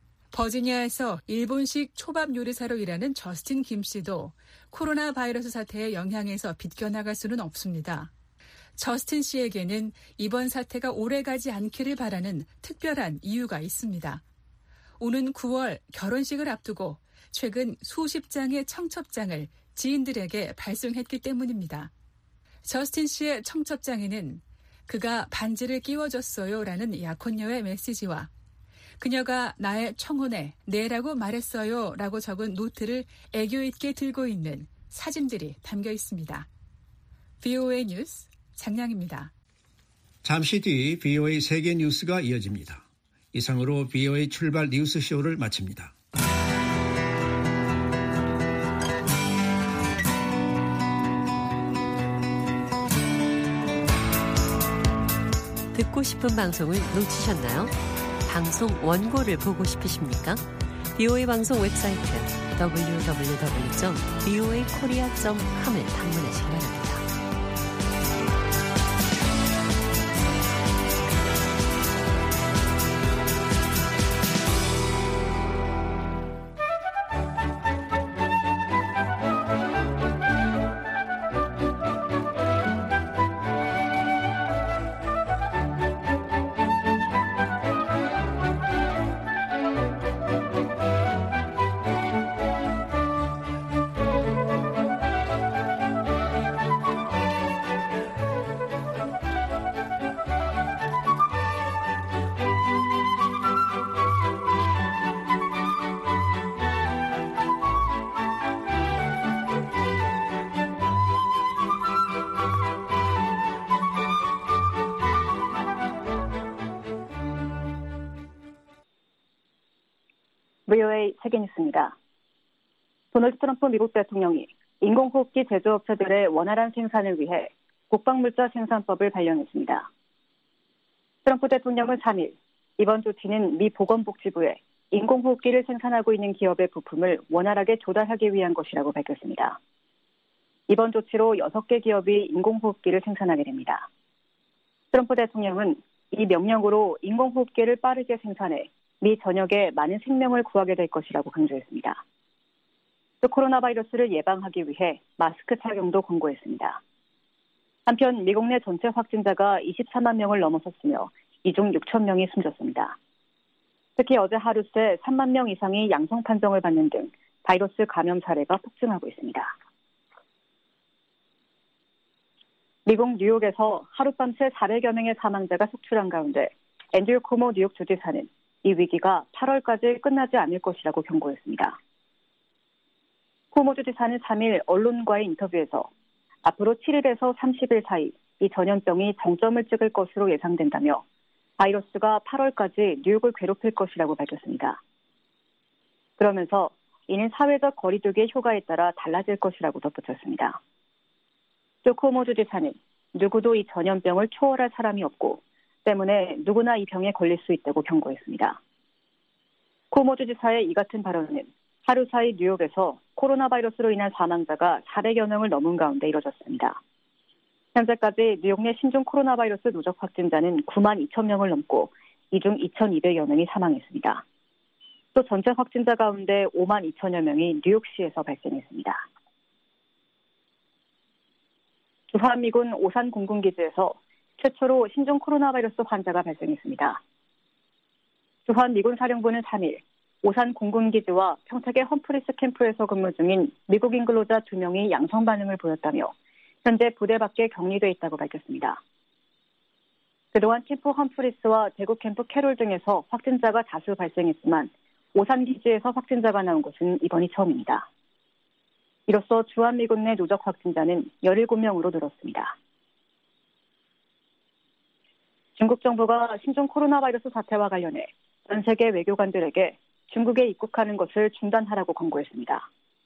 버지니아에서 일본식 초밥 요리사로 일하는 저스틴 김 씨도 코로나 바이러스 사태의 영향에서 비껴나갈 수는 없습니다. 저스틴 씨에게는 이번 사태가 오래가지 않기를 바라는 특별한 이유가 있습니다. 오는 9월 결혼식을 앞두고 최근 수십 장의 청첩장을 지인들에게 발송했기 때문입니다. 저스틴 씨의 청첩장에는 그가 반지를 끼워줬어요 라는 약혼녀의 메시지와 그녀가 나의 청혼에 네라고 말했어요 라고 적은 노트를 애교 있게 들고 있는 사진들이 담겨 있습니다. VOA 뉴스 장량입니다. 잠시 뒤 VOA 세계 뉴스가 이어집니다. 이상으로 VOA 출발 뉴스쇼를 마칩니다. 듣고 싶은 방송을 놓치셨나요? 방송 원고를 보고 싶으십니까? VOA 방송 웹사이트 www.voakorea.com을 방문하시기 바랍니다. VOA 세계뉴스입니다. 도널드 트럼프 미국 대통령이 인공호흡기 제조업체들의 원활한 생산을 위해 국방물자 생산법을 발령했습니다. 트럼프 대통령은 3일 이번 조치는 미 보건복지부에 인공호흡기를 생산하고 있는 기업의 부품을 원활하게 조달하기 위한 것이라고 밝혔습니다. 이번 조치로 6개 기업이 인공호흡기를 생산하게 됩니다. 트럼프 대통령은 이 명령으로 인공호흡기를 빠르게 생산해 미 전역에 많은 생명을 구하게 될 것이라고 강조했습니다. 또 코로나 바이러스를 예방하기 위해 마스크 착용도 권고했습니다. 한편 미국 내 전체 확진자가 24만 명을 넘어섰으며 이 중 6천 명이 숨졌습니다. 특히 어제 하루 새 3만 명 이상이 양성 판정을 받는 등 바이러스 감염 사례가 폭증하고 있습니다. 미국 뉴욕에서 하룻밤새 400여 명의 사망자가 속출한 가운데 앤드류 쿠모 뉴욕 주지사는 이 위기가 8월까지 끝나지 않을 것이라고 경고했습니다. 쿠모 주지사는 3일 언론과의 인터뷰에서 앞으로 7일에서 30일 사이 이 전염병이 정점을 찍을 것으로 예상된다며 바이러스가 8월까지 뉴욕을 괴롭힐 것이라고 밝혔습니다. 그러면서 이는 사회적 거리두기의 효과에 따라 달라질 것이라고 덧붙였습니다. 또 쿠오모 주지사는 누구도 이 전염병을 초월할 사람이 없고 때문에 누구나 이 병에 걸릴 수 있다고 경고했습니다. 쿠오모 주지사의 이 같은 발언은 하루 사이 뉴욕에서 코로나 바이러스로 인한 사망자가 400여 명을 넘은 가운데 이뤄졌습니다. 현재까지 뉴욕 내 신종 코로나 바이러스 누적 확진자는 9만 2천 명을 넘고 이 중 2,200여 명이 사망했습니다. 또 전체 확진자 가운데 5만 2천여 명이 뉴욕시에서 발생했습니다. 주한미군 오산 공군기지에서 최초로 신종 코로나 바이러스 환자가 발생했습니다. 주한미군 사령부는 3일 오산 공군기지와 평택의 험프리스 캠프에서 근무 중인 미국인 근로자 2명이 양성 반응을 보였다며 현재 부대 밖에 격리돼 있다고 밝혔습니다. 그동안 캠프 험프리스와 대구 캠프 캐롤 등에서 확진자가 다수 발생했지만 오산 기지에서 확진자가 나온 것은 이번이 처음입니다. 이로써 주한미군 내 누적 확진자는 17명으로 늘었습니다. 중국 정부가 신종 코로나 바이러스 사태와 관련해 전 세계 외교관들에게 중국에 입국하는 것을 중단하라고 권고했습니다.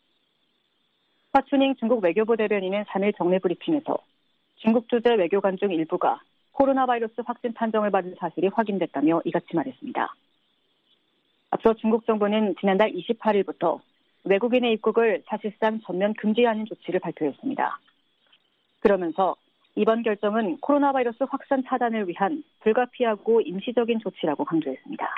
화춘잉 중국 외교부 대변인은 3일 정례 브리핑에서 중국 주재 외교관 중 일부가 코로나 바이러스 확진 판정을 받은 사실이 확인됐다며 이같이 말했습니다. 앞서 중국 정부는 지난달 28일부터 외국인의 입국을 사실상 전면 금지하는 조치를 발표했습니다. 그러면서 이번 결정은 코로나 바이러스 확산 차단을 위한 불가피하고 임시적인 조치라고 강조했습니다.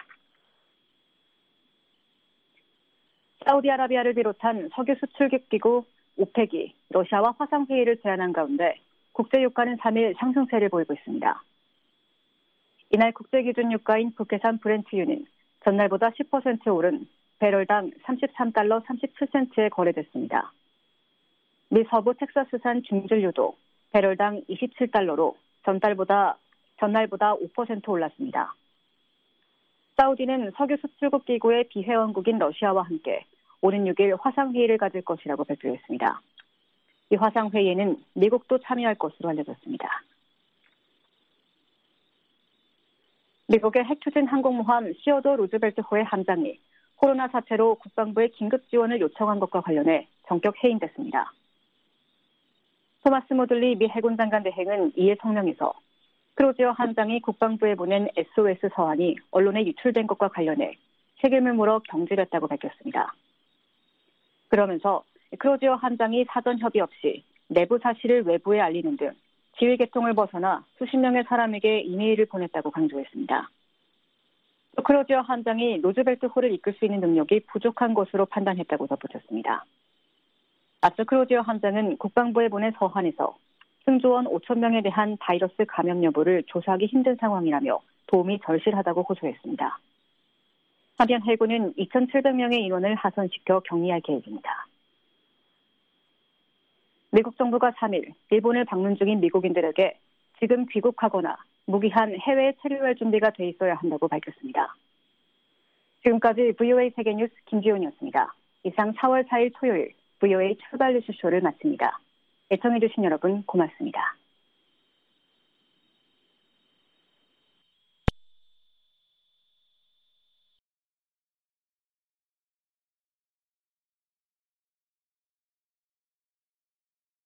사우디아라비아를 비롯한 석유 수출기구 오펙이 러시아와 화상회의를 제안한 가운데 국제유가는 3일 상승세를 보이고 있습니다. 이날 국제기준유가인 북해산 브렌트유는 전날보다 10% 오른 배럴당 33달러 37센트에 거래됐습니다. 미 서부 텍사스산 중진유도 배럴당 27달러로 전날보다 5% 올랐습니다. 사우디는 석유 수출국 기구의 비회원국인 러시아와 함께 오는 6일 화상회의를 가질 것이라고 발표했습니다. 이 화상회의에는 미국도 참여할 것으로 알려졌습니다. 미국의 핵추진 항공모함 시어도 루즈벨트호의 함장이 코로나 사태로 국방부에 긴급 지원을 요청한 것과 관련해 전격 해임됐습니다. 토마스 모들리 미 해군 장관 대행은 이에 성명에서 크루지어 함장이 국방부에 보낸 SOS 서한이 언론에 유출된 것과 관련해 책임을 물어 경질했다고 밝혔습니다. 그러면서 크루지어 함장이 사전 협의 없이 내부 사실을 외부에 알리는 등 지휘 계통을 벗어나 수십 명의 사람에게 이메일을 보냈다고 강조했습니다. 또 크루지어 함장이 루즈벨트호를 이끌 수 있는 능력이 부족한 것으로 판단했다고 덧붙였습니다. 앞서 크루지어 함장은 국방부에 보낸 서한에서 승조원 5천 명에 대한 바이러스 감염 여부를 조사하기 힘든 상황이라며 도움이 절실하다고 호소했습니다. 한편 해군은 2,700명의 인원을 하선시켜 격리할 계획입니다. 미국 정부가 3일 일본을 방문 중인 미국인들에게 지금 귀국하거나 무기한 해외에 체류할 준비가 돼 있어야 한다고 밝혔습니다. 지금까지 VOA 세계뉴스 김지훈이었습니다. 이상 4월 4일 토요일 VOA 출발 뉴스쇼를 마칩니다. 애청해주신 여러분 고맙습니다.